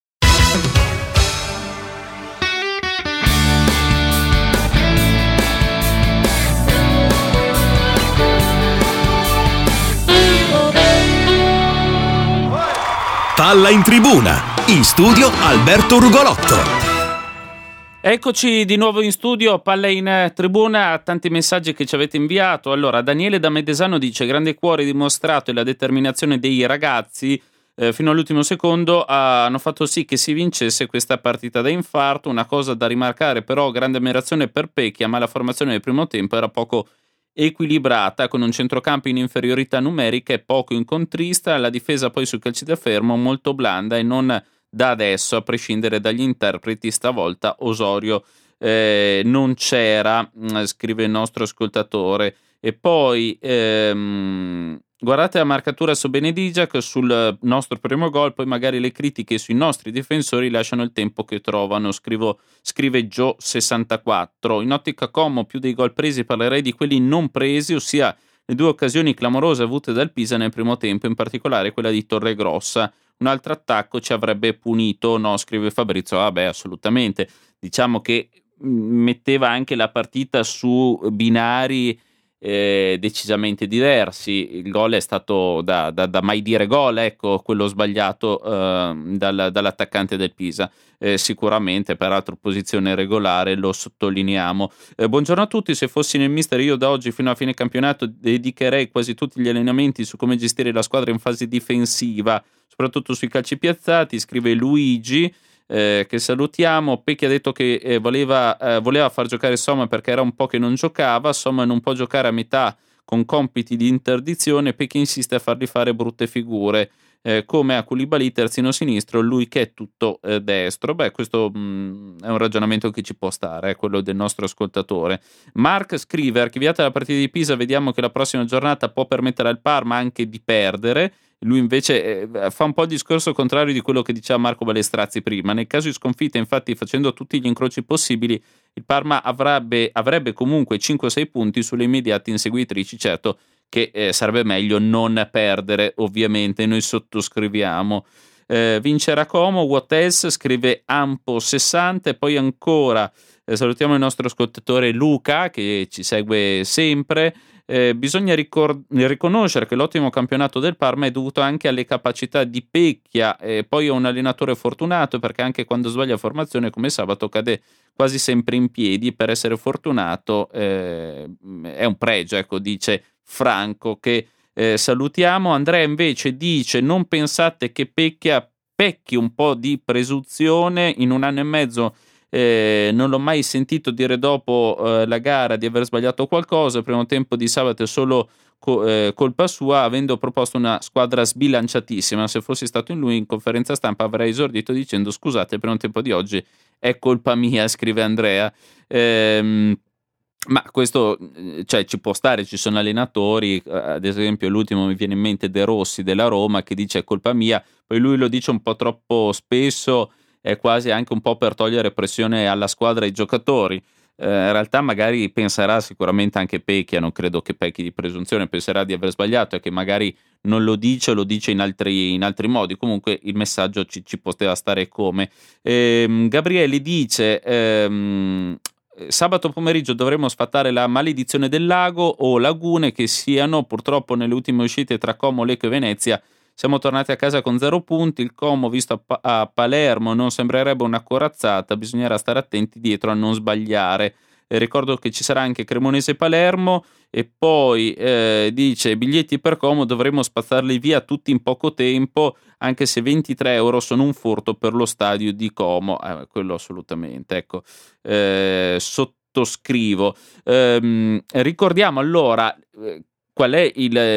Palla in tribuna. In studio Alberto Rugolotto. Eccoci di nuovo in studio, Palla in tribuna, tanti messaggi che ci avete inviato. Allora, Daniele da Medesano dice: grande cuore dimostrato e la determinazione dei ragazzi eh, fino all'ultimo secondo hanno fatto sì che si vincesse questa partita da infarto. Una cosa da rimarcare però, grande ammirazione per Pecchia, ma la formazione del primo tempo era poco equilibrata, con un centrocampo in inferiorità numerica e poco incontrista, la difesa poi sul calcio da fermo molto blanda e non da adesso, a prescindere dagli interpreti. Stavolta Osorio eh, non c'era, scrive il nostro ascoltatore. E poi ehm, guardate la marcatura su Benedigiac sul nostro primo gol, poi magari le critiche sui nostri difensori lasciano il tempo che trovano, scrivo, scrive Gio sessantaquattro. In ottica Como più dei gol presi parlerei di quelli non presi, ossia le due occasioni clamorose avute dal Pisa nel primo tempo, in particolare quella di Torregrossa. Un altro attacco ci avrebbe punito, no? Scrive Fabrizio. Ah beh, assolutamente. Diciamo che metteva anche la partita su binari eh, decisamente diversi. Il gol è stato da, da, da mai dire gol, ecco, quello sbagliato eh, dal, dall'attaccante del Pisa. Eh, sicuramente, peraltro posizione regolare, lo sottolineiamo. Eh, buongiorno a tutti, se fossi nel mister io da oggi fino a fine campionato dedicherei quasi tutti gli allenamenti su come gestire la squadra in fase difensiva, soprattutto sui calci piazzati, scrive Luigi, eh, che salutiamo. Pecchi ha detto che eh, voleva, eh, voleva far giocare Somma perché era un po' che non giocava. Somma non può giocare a metà con compiti di interdizione, Pecchi insiste a fargli fare brutte figure, eh, come a Koulibaly terzino sinistro, lui che è tutto eh, destro. Beh, questo mh, è un ragionamento che ci può stare, è quello del nostro ascoltatore. Mark scrive: archiviata la partita di Pisa, vediamo che la prossima giornata può permettere al Parma anche di perdere Lui invece eh, fa un po' il discorso contrario di quello che diceva Marco Balestrazzi prima. Nel caso di sconfitta, infatti, facendo tutti gli incroci possibili, il Parma avrebbe, avrebbe comunque cinque sei punti sulle immediate inseguitrici. Certo che eh, sarebbe meglio non perdere, ovviamente, noi sottoscriviamo. Eh, vincerà Como, what else? Scrive Ampo sessanta. E poi ancora eh, salutiamo il nostro ascoltatore Luca che ci segue sempre. Eh, bisogna ricor- riconoscere che l'ottimo campionato del Parma è dovuto anche alle capacità di Pecchia, e poi è un allenatore fortunato perché anche quando sbaglia formazione come sabato cade quasi sempre in piedi. Per essere fortunato eh, è un pregio, ecco, dice Franco, che eh, salutiamo. Andrea invece dice: non pensate che Pecchia pecchi un po' di presunzione? In un anno e mezzo Eh, non l'ho mai sentito dire dopo eh, la gara di aver sbagliato qualcosa. Il primo tempo di sabato è solo co- eh, colpa sua, avendo proposto una squadra sbilanciatissima. Se fossi stato in lui in conferenza stampa avrei esordito dicendo: scusate, il primo tempo di oggi è colpa mia, scrive Andrea. Ehm, ma questo cioè, ci può stare, ci sono allenatori, ad esempio l'ultimo mi viene in mente De Rossi della Roma, che dice è colpa mia, poi lui lo dice un po' troppo spesso, è quasi anche un po' per togliere pressione alla squadra e ai giocatori. Eh, in realtà magari penserà sicuramente anche Pecchia, non credo che pecchi di presunzione, penserà di aver sbagliato e che magari non lo dice, lo dice in altri, in altri modi. Comunque il messaggio ci, ci poteva stare come. Ehm, Gabriele dice: ehm, sabato pomeriggio dovremo sfatare la maledizione del lago o lagune che siano. Purtroppo nelle ultime uscite tra Como, Lecco e Venezia siamo tornati a casa con zero punti. Il Como visto a, pa- a Palermo non sembrerebbe una corazzata, bisognerà stare attenti dietro a non sbagliare. Eh, ricordo che ci sarà anche Cremonese-Palermo. E poi eh, dice: biglietti per Como dovremmo spazzarli via tutti in poco tempo, anche se ventitré euro sono un furto per lo stadio di Como. Eh, quello assolutamente, ecco, eh, sottoscrivo. Ehm, ricordiamo allora eh, qual è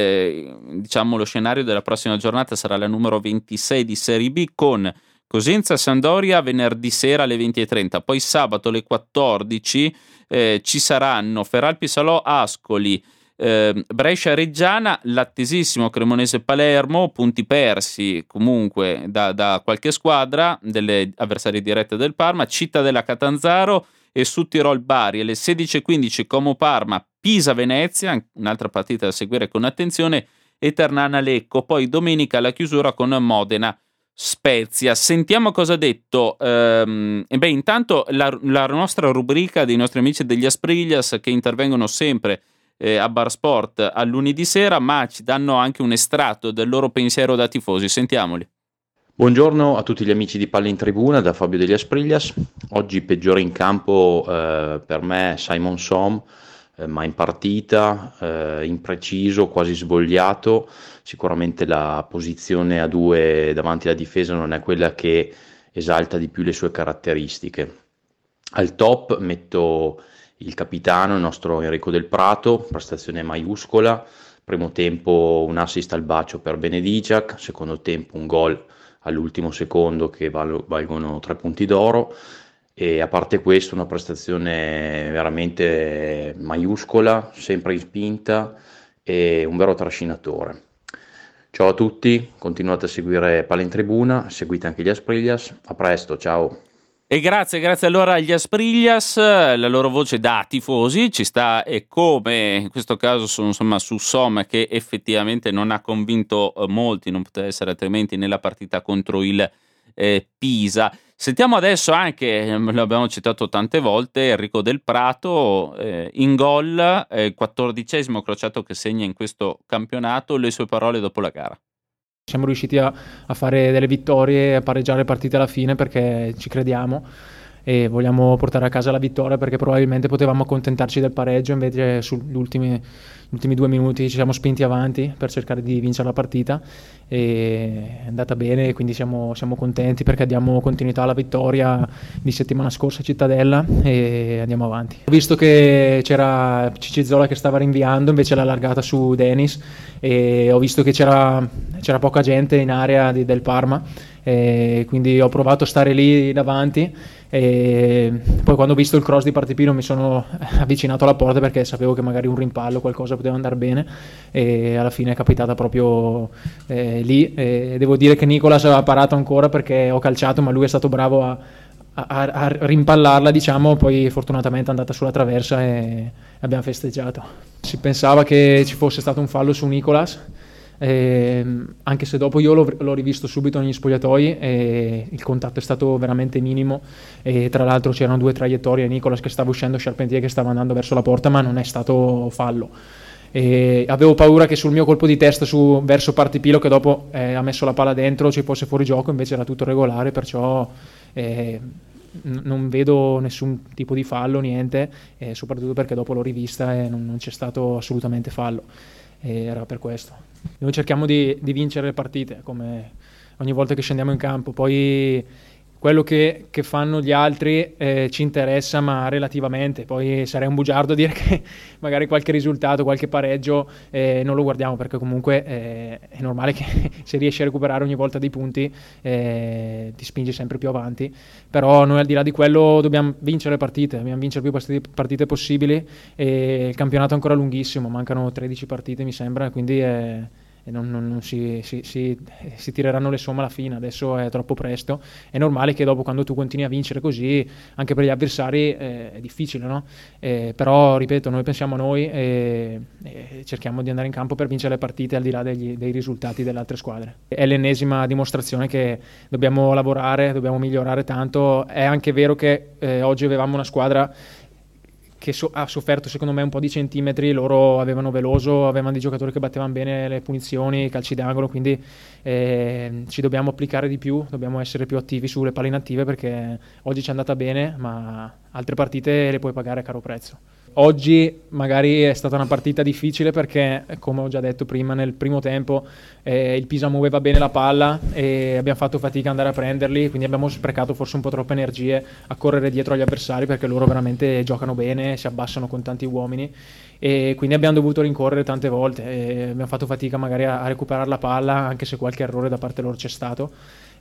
il, diciamo, lo scenario della prossima giornata. Sarà la numero ventisei di Serie B, con Cosenza-Sampdoria venerdì sera alle venti e trenta, poi sabato alle quattordici eh, ci saranno Feralpi-Salò, Ascoli, eh, Brescia-Reggiana, l'attesissimo Cremonese-Palermo, punti persi comunque da, da qualche squadra delle avversarie dirette del Parma, Cittadella-Catanzaro e Südtirol-Bari. Alle sedici e quindici Como-Parma, Pisa-Venezia, un'altra partita da seguire con attenzione, e Ternana-Lecco. Poi domenica la chiusura con Modena-Spezia. Sentiamo cosa ha detto. Ehm, e beh, intanto la, la nostra rubrica dei nostri amici degli Aspriglias, che intervengono sempre eh, a Bar Sport a lunedì sera, ma ci danno anche un estratto del loro pensiero da tifosi. Sentiamoli. Buongiorno a tutti gli amici di Palla in Tribuna, da Fabio degli Aspriglias. Oggi peggiore in campo eh, per me Simon Som, eh, ma in partita eh, impreciso, quasi svogliato. Sicuramente la posizione a due davanti alla difesa non è quella che esalta di più le sue caratteristiche. Al top metto il capitano, il nostro Enrico Del Prato, prestazione maiuscola. Primo tempo un assist al bacio per Benediciak, secondo tempo un gol all'ultimo secondo che val- valgono tre punti d'oro, e a parte questo una prestazione veramente maiuscola, sempre in spinta e un vero trascinatore. Ciao a tutti, continuate a seguire Palla in Tribuna, seguite anche gli Aspriglias, a presto, ciao! E grazie, grazie allora agli Aspriglias, la loro voce da tifosi ci sta, e come in questo caso sono insomma su Som, che effettivamente non ha convinto molti, non poteva essere altrimenti, nella partita contro il eh, Pisa. Sentiamo adesso anche, lo abbiamo citato tante volte, Enrico Del Prato eh, in gol, eh, il quattordicesimo crociato che segna in questo campionato, le sue parole dopo la gara. Siamo riusciti a, a fare delle vittorie, a pareggiare le partite alla fine perché ci crediamo e vogliamo portare a casa la vittoria, perché probabilmente potevamo accontentarci del pareggio, invece sugli ultimi, ultimi due minuti ci siamo spinti avanti per cercare di vincere la partita e è andata bene, e quindi siamo, siamo contenti perché diamo continuità alla vittoria di settimana scorsa a Cittadella e andiamo avanti. Ho visto che c'era Cicizzola che stava rinviando, invece l'ha allargata su Denis, e ho visto che c'era, c'era poca gente in area di, del Parma, e quindi ho provato a stare lì davanti, e poi quando ho visto il cross di Partipilo mi sono avvicinato alla porta perché sapevo che magari un rimpallo o qualcosa poteva andare bene, e alla fine è capitata proprio eh, lì, e devo dire che Nicolas aveva parato ancora perché ho calciato, ma lui è stato bravo a, a, a rimpallarla, diciamo, poi fortunatamente è andata sulla traversa e abbiamo festeggiato. Si pensava che ci fosse stato un fallo su Nicolas, Eh, anche se dopo io l'ho, l'ho rivisto subito negli spogliatoi e il contatto è stato veramente minimo, e tra l'altro c'erano due traiettorie, Nicolas che stava uscendo, Charpentier che stava andando verso la porta, ma non è stato fallo. E avevo paura che sul mio colpo di testa su, verso Partipilo, che dopo eh, ha messo la palla dentro, ci fosse fuori gioco, invece era tutto regolare, perciò eh, n- non vedo nessun tipo di fallo, niente, e soprattutto perché dopo l'ho rivista e non, non c'è stato assolutamente fallo, e era per questo. Noi cerchiamo di, di vincere le partite come ogni volta che scendiamo in campo, poi quello che, che fanno gli altri eh, ci interessa, ma relativamente. Poi sarei un bugiardo a dire che magari qualche risultato, qualche pareggio eh, non lo guardiamo, perché comunque eh, è normale che se riesci a recuperare ogni volta dei punti eh, ti spingi sempre più avanti, però noi al di là di quello dobbiamo vincere le partite, dobbiamo vincere più partite, partite possibili, e il campionato è ancora lunghissimo, mancano tredici partite mi sembra, quindi è... e non, non, non si, si, si, si tireranno le somme alla fine, adesso è troppo presto. È normale che dopo, quando tu continui a vincere così, anche per gli avversari eh, è difficile, no? Eh, però ripeto, noi pensiamo a noi e, e cerchiamo di andare in campo per vincere le partite al di là degli, dei risultati delle altre squadre. È l'ennesima dimostrazione che dobbiamo lavorare, dobbiamo migliorare tanto. È anche vero che eh, oggi avevamo una squadra che so- ha sofferto secondo me un po' di centimetri. Loro avevano Veloso, avevano dei giocatori che battevano bene le punizioni, i calci d'angolo, quindi eh, ci dobbiamo applicare di più, dobbiamo essere più attivi sulle palle inattive, perché oggi ci è andata bene, ma altre partite le puoi pagare a caro prezzo. Oggi magari è stata una partita difficile perché, come ho già detto prima, nel primo tempo eh, il Pisa muoveva bene la palla e abbiamo fatto fatica ad andare a prenderli, quindi abbiamo sprecato forse un po' troppe energie a correre dietro agli avversari, perché loro veramente giocano bene, si abbassano con tanti uomini, e quindi abbiamo dovuto rincorrere tante volte e abbiamo fatto fatica magari a, a recuperare la palla, anche se qualche errore da parte loro c'è stato.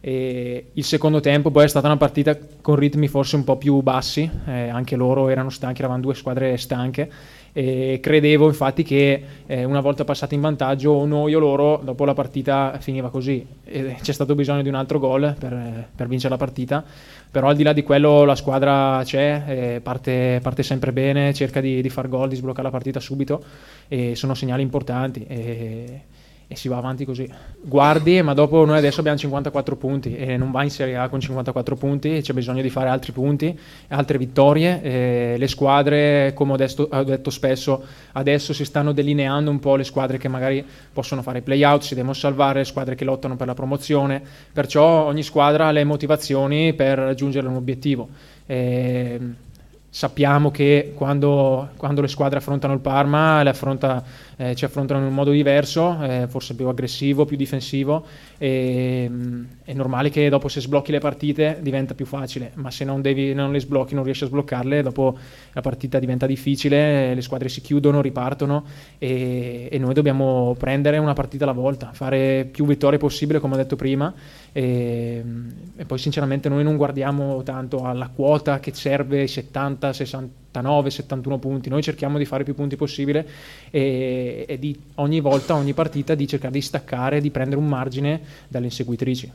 E il secondo tempo poi è stata una partita con ritmi forse un po' più bassi, eh, anche loro erano stanchi, eravamo due squadre stanche, e credevo infatti che eh, una volta passati in vantaggio o noi o loro, dopo la partita finiva così, e c'è stato bisogno di un altro gol per, per vincere la partita. Però al di là di quello la squadra c'è, eh, parte, parte sempre bene, cerca di, di far gol, di sbloccare la partita subito, e sono segnali importanti e, e si va avanti così. Guardi, ma dopo noi adesso abbiamo cinquantaquattro punti e non va in Serie A con cinquantaquattro punti, e c'è bisogno di fare altri punti, altre vittorie. E le squadre, come ho detto, ho detto spesso, adesso si stanno delineando un po' le squadre che magari possono fare play-out, si devono salvare, le squadre che lottano per la promozione, perciò ogni squadra ha le motivazioni per raggiungere un obiettivo. E sappiamo che quando, quando le squadre affrontano il Parma, le affronta, eh, ci affrontano in un modo diverso, eh, forse più aggressivo, più difensivo, e mh, è normale che dopo, se sblocchi le partite diventa più facile, ma se non, devi, non le sblocchi, non riesci a sbloccarle, dopo la partita diventa difficile, le squadre si chiudono, ripartono, e, e noi dobbiamo prendere una partita alla volta, fare più vittorie possibile, come ho detto prima, e, e poi sinceramente noi non guardiamo tanto alla quota che serve, settanta, sessantanove, settantuno punti. Noi cerchiamo di fare più punti possibile, e, e di ogni volta, ogni partita, di cercare di staccare, di prendere un margine dalle inseguitrici.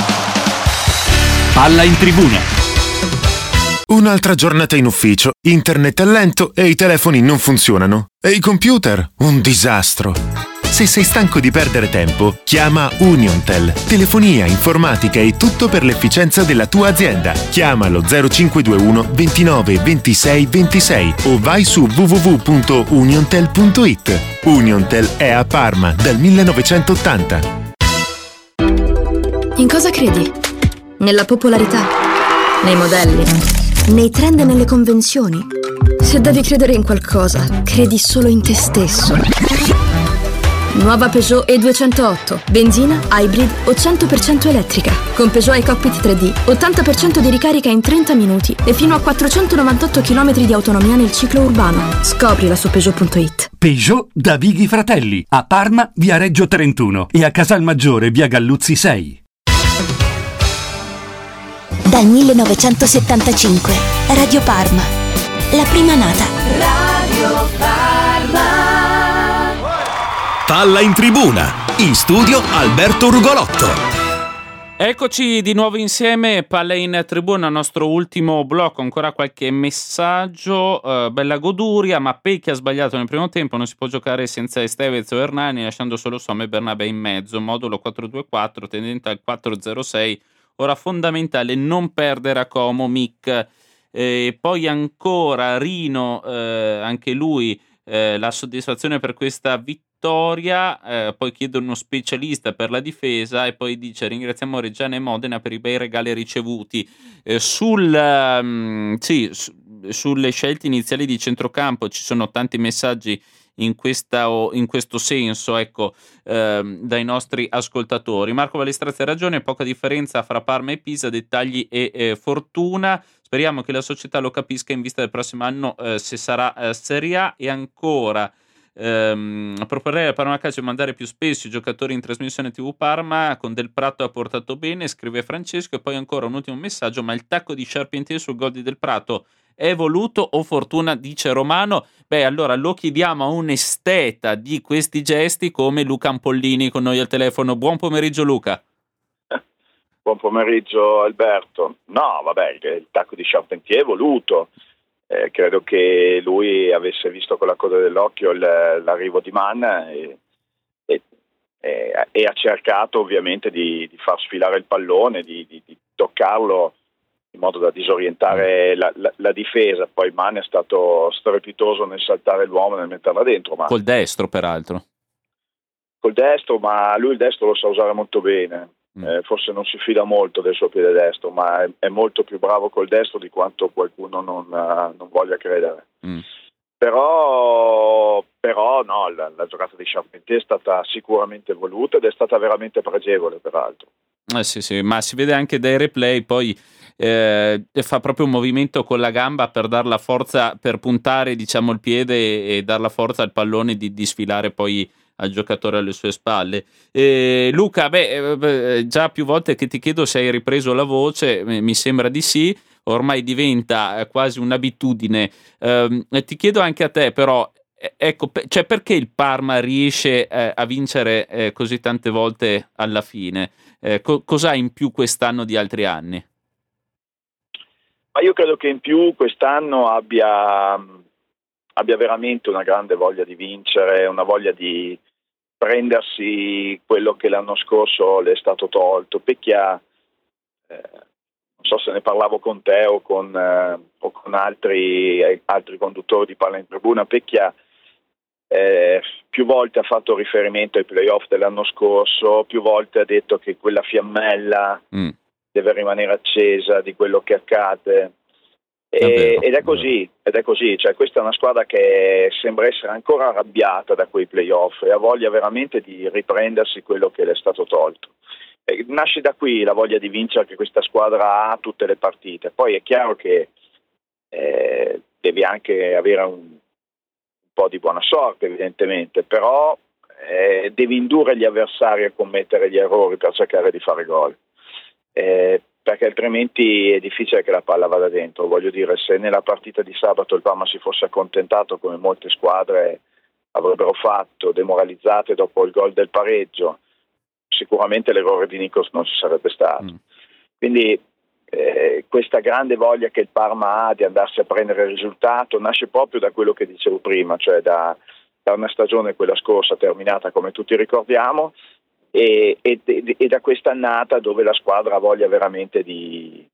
Palla in tribuna. Un'altra giornata in ufficio, internet è lento e i telefoni non funzionano. E i computer? Un disastro. Se sei stanco di perdere tempo, chiama Uniontel. Telefonia, informatica e tutto per l'efficienza della tua azienda. Chiamalo zero cinque due uno ventinove ventisei ventisei o vai su w w w punto uniontel punto i t. Uniontel è a Parma dal millenovecentottanta. In cosa credi? Nella popolarità? Nei modelli? Nei trend e nelle convenzioni? Se devi credere in qualcosa, credi solo in te stesso. Nuova Peugeot E duecentootto, benzina, hybrid o cento per cento elettrica. Con Peugeot iCockpit tre D, ottanta per cento di ricarica in trenta minuti e fino a quattrocentonovantotto chilometri di autonomia nel ciclo urbano. Scoprila su Peugeot punto i t. Peugeot da Vighi Fratelli, a Parma via Reggio trentuno e a Casalmaggiore via Galluzzi sei. Dal millenovecentosettantacinque, Radio Parma, la prima nata. Radio Parma. Palla in tribuna, in studio Alberto Rugolotto. Eccoci di nuovo insieme, Palla in tribuna, nostro ultimo blocco, ancora qualche messaggio, uh, bella goduria, ma Pecchi ha sbagliato nel primo tempo, non si può giocare senza Estevez o Hernani, lasciando solo Somma e Bernabé in mezzo, modulo quattro due quattro, tendente al quattro zero sei, ora fondamentale non perdere a Como, Mick. E poi ancora Rino, eh, anche lui, eh, la soddisfazione per questa vittoria. Eh, poi chiede uno specialista per la difesa e poi dice ringraziamo Reggiana e Modena per i bei regali ricevuti. Eh, sul, um, sì, su, sulle scelte iniziali di centrocampo ci sono tanti messaggi in, questa, in questo senso, ecco, ehm, dai nostri ascoltatori. Marco Valestrazzi ha ragione, poca differenza fra Parma e Pisa, dettagli e eh, fortuna. Speriamo che la società lo capisca in vista del prossimo anno, eh, se sarà eh, Serie A. E ancora ehm, proporrei al Parma Calcio di mandare più spesso i giocatori in trasmissione tivù Parma, con Del Prato ha portato bene, scrive Francesco. E poi ancora un ultimo messaggio, ma il tacco di Charpentier sul gol di Del Prato è voluto o fortuna, dice Romano? Beh, allora lo chiediamo a un esteta di questi gesti come Luca Ampollini con noi al telefono. Buon pomeriggio Luca. Buon pomeriggio Alberto. No, vabbè, il tacco di Charpentier è voluto. Eh, credo che lui avesse visto con la coda dell'occhio il, l'arrivo di Mann e, e, e, e ha cercato ovviamente di, di far sfilare il pallone, di, di, di toccarlo in modo da disorientare la, la, la difesa. Poi Mann è stato strepitoso nel saltare l'uomo e nel metterla dentro. Ma col destro peraltro. Col destro, ma lui il destro lo sa usare molto bene. Mm. Eh, forse non si fida molto del suo piede destro, ma è, è molto più bravo col destro di quanto qualcuno non, uh, non voglia credere. Mm. Però, però no, la, la giocata di Charpentier è stata sicuramente voluta ed è stata veramente pregevole peraltro. Eh sì, sì, ma si vede anche dai replay, poi eh, fa proprio un movimento con la gamba per dar la forza, per puntare diciamo il piede e, e dar la forza al pallone di, di sfilare poi al giocatore alle sue spalle. Eh, Luca, beh, eh, già più volte che ti chiedo se hai ripreso la voce, mi sembra di sì, ormai diventa quasi un'abitudine. Eh, ti chiedo anche a te però, ecco, cioè perché il Parma riesce eh, a vincere eh, così tante volte alla fine? Eh, co- cos'ha in più quest'anno di altri anni? Ma io credo che in più quest'anno abbia, abbia veramente una grande voglia di vincere, una voglia di prendersi quello che l'anno scorso le è stato tolto. Pecchia, eh, non so se ne parlavo con te o con, eh, o con altri, altri conduttori di Palla in Tribuna, Pecchia Eh, più volte ha fatto riferimento ai playoff dell'anno scorso, più volte ha detto che quella fiammella mm. deve rimanere accesa di quello che accade e, è ed è così, ed è così, cioè questa è una squadra che sembra essere ancora arrabbiata da quei playoff e ha voglia veramente di riprendersi quello che le è stato tolto. E nasce da qui la voglia di vincere che questa squadra ha tutte le partite. Poi è chiaro che eh, devi anche avere un po' di buona sorte evidentemente, però eh, devi indurre gli avversari a commettere gli errori per cercare di fare gol, eh, perché altrimenti è difficile che la palla vada dentro. Voglio dire, se nella partita di sabato il Parma si fosse accontentato come molte squadre avrebbero fatto, demoralizzate dopo il gol del pareggio, sicuramente l'errore di Nikos non ci sarebbe stato. Mm. Quindi Eh, questa grande voglia che il Parma ha di andarsi a prendere il risultato nasce proprio da quello che dicevo prima, cioè da, da una stagione, quella scorsa, terminata come tutti ricordiamo, e, e, e da quest'annata dove la squadra ha voglia veramente di,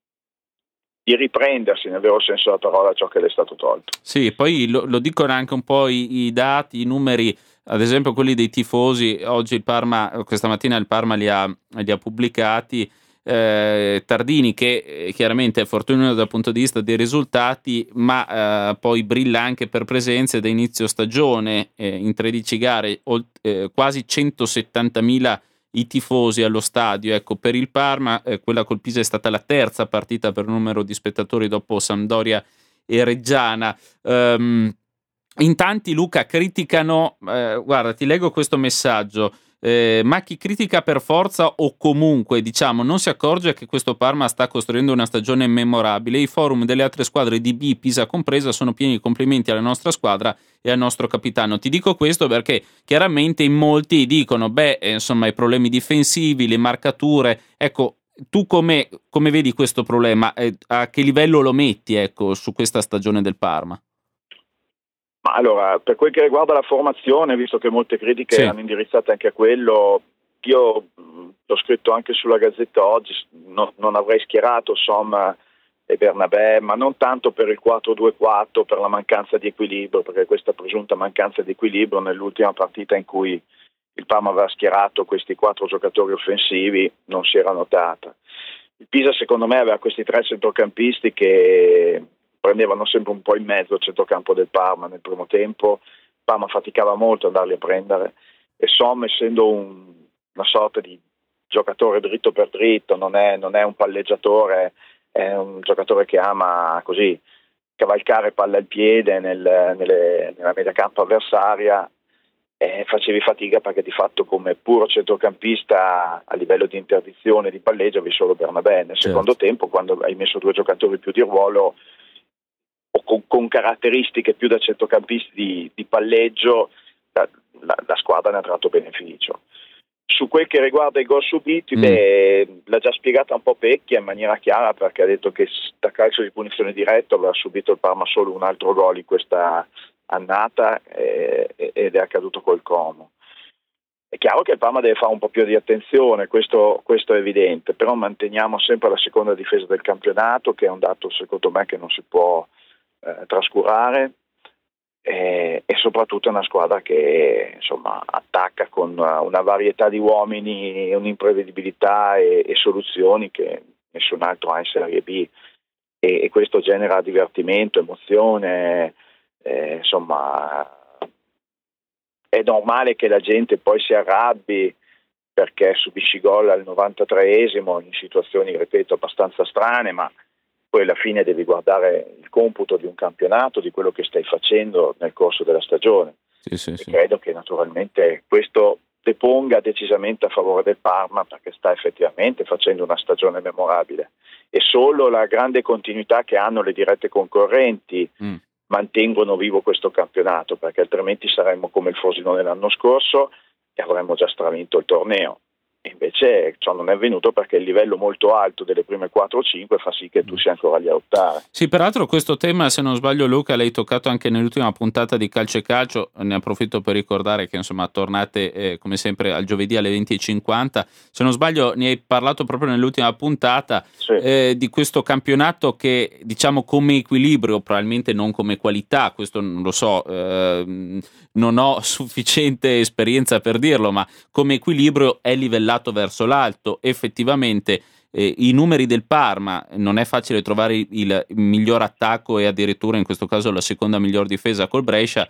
di riprendersi nel vero senso della parola ciò che le è stato tolto. Sì, poi lo, lo dicono anche un po' i, i dati, i numeri, ad esempio quelli dei tifosi. Oggi il Parma, questa mattina il Parma li ha, li ha pubblicati. Eh, Tardini che eh, chiaramente è fortunato dal punto di vista dei risultati, ma eh, poi brilla anche per presenze da inizio stagione, eh, in tredici gare olt- eh, quasi centosettantamila i tifosi allo stadio. Ecco, per il Parma eh, quella col Pisa è stata la terza partita per numero di spettatori dopo Sampdoria e Reggiana. Um, in tanti, Luca, criticano, eh, guarda, ti leggo questo messaggio. Eh, ma chi critica per forza o comunque diciamo non si accorge che questo Parma sta costruendo una stagione memorabile. I forum delle altre squadre di B, Pisa compresa, sono pieni di complimenti alla nostra squadra e al nostro capitano. Ti dico questo perché chiaramente in molti dicono beh eh, insomma i problemi difensivi, le marcature, ecco tu come, come vedi questo problema, eh, a che livello lo metti ecco su questa stagione del Parma? Ma allora, per quel che riguarda la formazione, visto che molte critiche sì. hanno indirizzato anche a quello, io mh, l'ho scritto anche sulla Gazzetta oggi, no, non avrei schierato Somma e Bernabé, ma non tanto per il quattro due quattro, per la mancanza di equilibrio, perché questa presunta mancanza di equilibrio nell'ultima partita in cui il Parma aveva schierato questi quattro giocatori offensivi non si era notata. Il Pisa secondo me aveva questi tre centrocampisti che prendevano sempre un po' in mezzo il centrocampo del Parma nel primo tempo. Il Parma faticava molto ad andarli a prendere e Somma, essendo un, una sorta di giocatore dritto per dritto, non è, non è un palleggiatore, è un giocatore che ama così cavalcare palla al piede nel, nelle, nella media campo avversaria, e facevi fatica perché di fatto come puro centrocampista a livello di interdizione di palleggio avevi solo Bernabé. Nel certo. secondo tempo, quando hai messo due giocatori più di ruolo o con, con caratteristiche più da centrocampisti di, di palleggio, la, la, la squadra ne ha tratto beneficio. Su quel che riguarda i gol subiti, mm. beh, l'ha già spiegata un po' Pecchia in maniera chiara, perché ha detto che da calcio di punizione diretto aveva subito il Parma solo un altro gol in questa annata eh, ed è accaduto col Como. È chiaro che il Parma deve fare un po' più di attenzione, questo, questo è evidente, però manteniamo sempre la seconda difesa del campionato, che è un dato secondo me che non si può eh, trascurare, e, e soprattutto è una squadra che insomma attacca con una, una varietà di uomini, un'imprevedibilità e, e soluzioni che nessun altro ha in Serie B, e, e questo genera divertimento, emozione. Eh, insomma è normale che la gente poi si arrabbi perché subisci gol al novantatreesimo in situazioni, ripeto, abbastanza strane, ma poi alla fine devi guardare il computo di un campionato, di quello che stai facendo nel corso della stagione. Sì, sì, sì. Credo che naturalmente questo deponga decisamente a favore del Parma, perché sta effettivamente facendo una stagione memorabile, e solo la grande continuità che hanno le dirette concorrenti mm. mantengono vivo questo campionato, perché altrimenti saremmo come il Frosinone l'anno scorso e avremmo già stravinto il torneo. E invece ciò non è avvenuto perché il livello molto alto delle prime quattro o cinque fa sì che tu sia ancora lì a lottare. Sì, peraltro questo tema, se non sbaglio Luca, l'hai toccato anche nell'ultima puntata di Calcio e Calcio, ne approfitto per ricordare che insomma tornate eh, come sempre al giovedì alle venti e cinquanta, se non sbaglio ne hai parlato proprio nell'ultima puntata, sì. eh, di questo campionato che diciamo come equilibrio, probabilmente non come qualità, questo non lo so, eh, non ho sufficiente esperienza per dirlo, ma come equilibrio è livellato verso l'alto. Effettivamente eh, i numeri del Parma, non è facile trovare il miglior attacco e addirittura in questo caso la seconda miglior difesa col Brescia,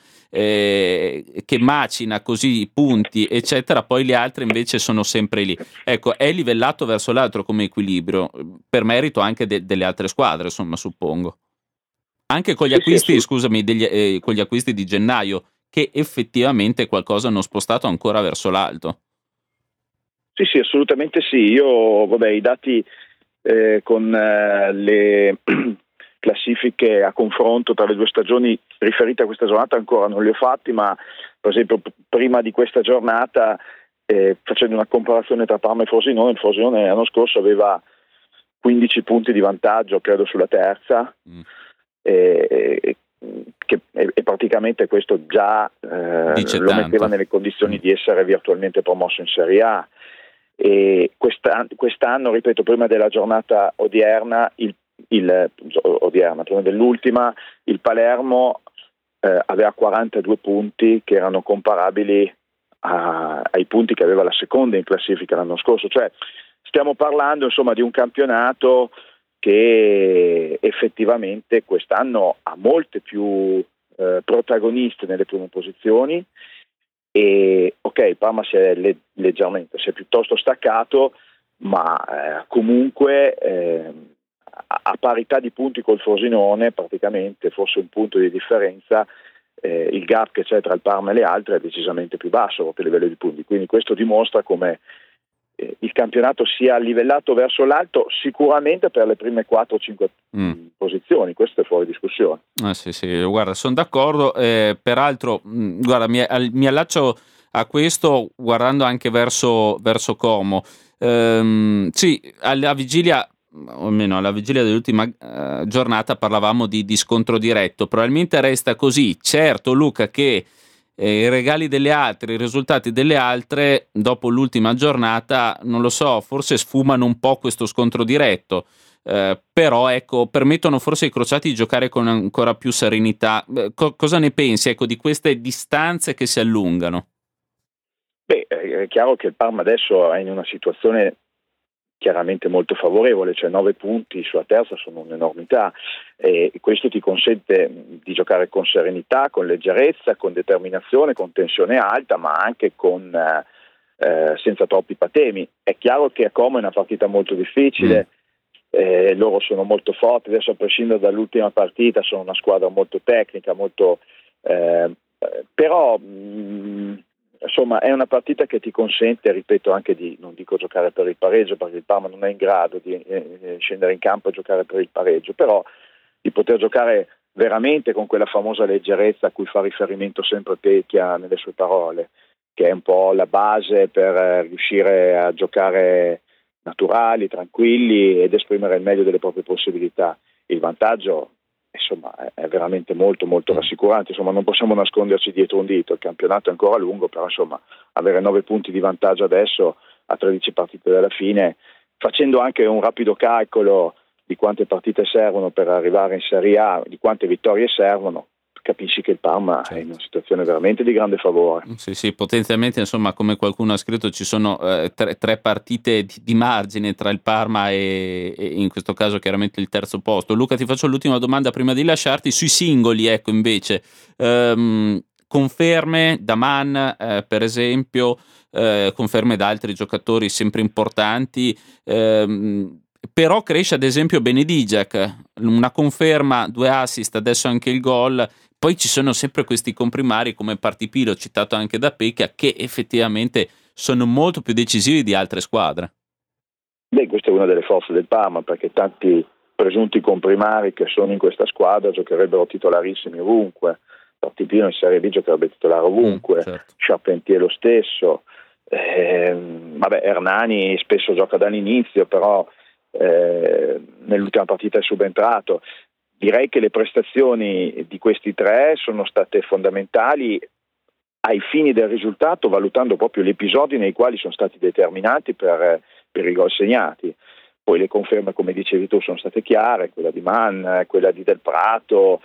eh, che macina così i punti eccetera, poi le altre invece sono sempre lì. Ecco, è livellato verso l'altro come equilibrio, per merito anche de- delle altre squadre, insomma, suppongo, anche con gli acquisti, sì, sì, scusami, degli, eh, con gli acquisti di gennaio, che effettivamente qualcosa hanno spostato ancora verso l'alto. Sì, sì, assolutamente sì. Io, vabbè, i dati eh, con eh, le classifiche a confronto tra le due stagioni riferite a questa giornata ancora non li ho fatti, ma per esempio p- prima di questa giornata, eh, facendo una comparazione tra Parma e Frosinone, il Frosinone l'anno scorso aveva quindici punti di vantaggio, credo, sulla terza, mm. e, e, che, e, e praticamente questo già eh, lo tanto. metteva nelle condizioni mm. di essere virtualmente promosso in Serie A. E quest'anno, quest'anno, ripeto, prima della giornata odierna, il, il, odierna, prima dell'ultima, il Palermo eh, aveva quarantadue punti che erano comparabili a, ai punti che aveva la seconda in classifica l'anno scorso. Cioè stiamo parlando insomma di un campionato che effettivamente quest'anno ha molte più eh, protagoniste nelle prime posizioni. E ok, Parma si è le- leggermente, si è piuttosto staccato, ma eh, comunque eh, a-, a parità di punti col Frosinone, praticamente forse un punto di differenza, eh, il gap che c'è tra il Parma e le altre è decisamente più basso proprio a livello di punti, quindi questo dimostra come eh, il campionato sia livellato verso l'alto, sicuramente per le prime quattro o cinque mm. posizioni, questo è fuori discussione. Ah, sì, sì, guarda, sono d'accordo, eh, peraltro mh, guarda, mi, mi allaccio a questo guardando anche verso, verso Como. Ehm, sì, alla vigilia, o almeno alla vigilia dell'ultima eh, giornata parlavamo di, di scontro diretto, probabilmente resta così. Certo, Luca, che eh, i regali delle altre, i risultati delle altre dopo l'ultima giornata, non lo so, forse sfumano un po' questo scontro diretto. Eh, però ecco, permettono forse ai crociati di giocare con ancora più serenità. Eh, co- cosa ne pensi, ecco, di queste distanze che si allungano? Beh, è chiaro che il Parma adesso è in una situazione chiaramente molto favorevole, cioè nove punti sulla terza sono un'enormità e questo ti consente di giocare con serenità, con leggerezza, con determinazione, con tensione alta, ma anche con eh, senza troppi patemi. È chiaro che a Como è una partita molto difficile. Mm. Eh, loro sono molto forti, adesso a prescindere dall'ultima partita sono una squadra molto tecnica, molto eh, però mh, insomma è una partita che ti consente, ripeto, anche di, non dico giocare per il pareggio perché il Parma non è in grado di eh, scendere in campo e giocare per il pareggio, però di poter giocare veramente con quella famosa leggerezza a cui fa riferimento sempre Pecchia nelle sue parole, che è un po' la base per eh, riuscire a giocare naturali, tranquilli ed esprimere il meglio delle proprie possibilità. Il vantaggio insomma è veramente molto molto rassicurante, insomma non possiamo nasconderci dietro un dito, il campionato è ancora lungo, però insomma avere nove punti di vantaggio adesso a tredici partite dalla fine, facendo anche un rapido calcolo di quante partite servono per arrivare in Serie A, di quante vittorie servono, capisci che il Parma certo. è in una situazione veramente di grande favore. Sì, sì, potenzialmente, insomma, come qualcuno ha scritto, ci sono eh, tre, tre partite di, di margine tra il Parma e, e in questo caso chiaramente il terzo posto. Luca, ti faccio l'ultima domanda prima di lasciarti sui singoli, ecco, invece. Ehm, conferme da Man, eh, per esempio, eh, conferme da altri giocatori sempre importanti, ehm, però cresce ad esempio Benedijak, una conferma, due assist, adesso anche il gol. Poi ci sono sempre questi comprimari come Partipilo, citato anche da Pecchia, che effettivamente sono molto più decisivi di altre squadre. Beh, questa è una delle forze del Parma, perché tanti presunti comprimari che sono in questa squadra giocherebbero titolarissimi ovunque. Partipilo in Serie B giocherebbe titolare ovunque, mm, certo. Charpentier lo stesso. Eh, vabbè, Hernani spesso gioca dall'inizio, però eh, nell'ultima partita è subentrato. Direi che le prestazioni di questi tre sono state fondamentali ai fini del risultato, valutando proprio gli episodi nei quali sono stati determinati per, per i gol segnati. Poi le conferme, come dicevi tu, sono state chiare, quella di Man, quella di Del Prato,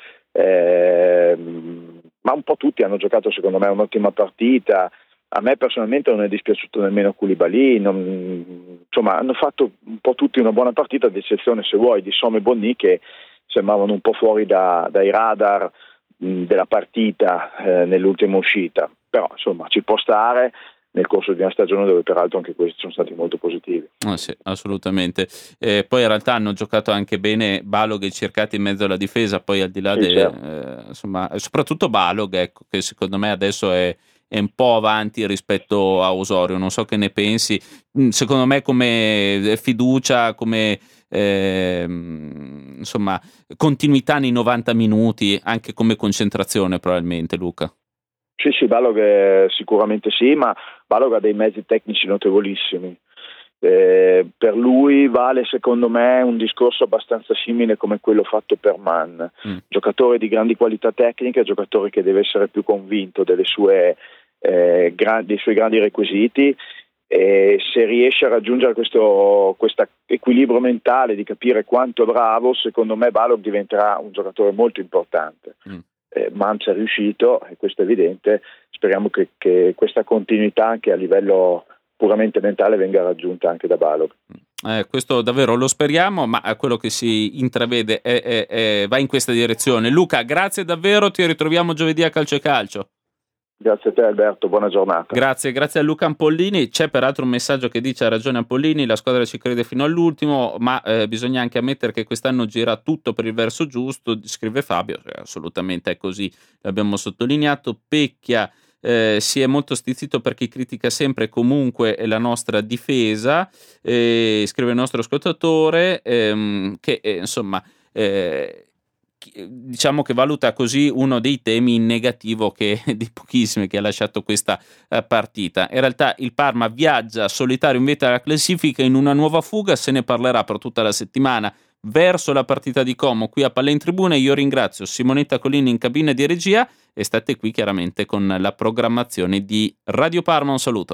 eh, ma un po' tutti hanno giocato secondo me un'ottima partita. A me personalmente non è dispiaciuto nemmeno Koulibaly, non, insomma hanno fatto un po' tutti una buona partita, ad eccezione, se vuoi, di Som e Bonny, che sembravano un po' fuori da, dai radar mh, della partita eh, nell'ultima uscita, però insomma ci può stare nel corso di una stagione dove peraltro anche questi sono stati molto positivi. Ah, sì, assolutamente. Eh, poi in realtà hanno giocato anche bene Balog e Cercati in mezzo alla difesa, poi al di là sì, del certo. eh, insomma, soprattutto Balog, ecco, che secondo me adesso è è un po' avanti rispetto a Osorio, non so che ne pensi. Secondo me come fiducia, come eh, insomma continuità nei novanta minuti, anche come concentrazione probabilmente, Luca. Sì, sì, Balog sicuramente sì, ma Balog ha dei mezzi tecnici notevolissimi. Eh, per lui vale secondo me un discorso abbastanza simile come quello fatto per Man, mm. giocatore di grandi qualità tecniche, giocatore che deve essere più convinto delle sue, eh, grandi, dei suoi grandi requisiti, e se riesce a raggiungere questo equilibrio mentale di capire quanto è bravo, secondo me Balog diventerà un giocatore molto importante. Mm. eh, Man ci è riuscito e questo è evidente, speriamo che, che questa continuità anche a livello puramente mentale venga raggiunta anche da Balog. Eh, questo davvero lo speriamo, ma quello che si intravede è, è, è, va in questa direzione. Luca, grazie davvero, ti ritroviamo giovedì a Calcio e Calcio. Grazie a te Alberto, buona giornata. Grazie, grazie a Luca Ampollini. C'è peraltro un messaggio che dice: ha ragione Ampollini, la squadra ci crede fino all'ultimo, ma eh, bisogna anche ammettere che quest'anno gira tutto per il verso giusto, scrive Fabio. Eh, assolutamente è così, l'abbiamo sottolineato. Pecchia eh, si è molto stizzito per chi critica sempre e comunque la nostra difesa, eh, scrive il nostro ascoltatore, ehm, che eh, insomma... Eh, diciamo che valuta così uno dei temi in negativo che di pochissimi che ha lasciato questa uh, partita. In realtà il Parma viaggia solitario in vetta alla classifica in una nuova fuga, se ne parlerà per tutta la settimana verso la partita di Como qui a Palla in Tribuna. Io ringrazio Simonetta Colini in cabina di regia e state qui chiaramente con la programmazione di Radio Parma. Un saluto.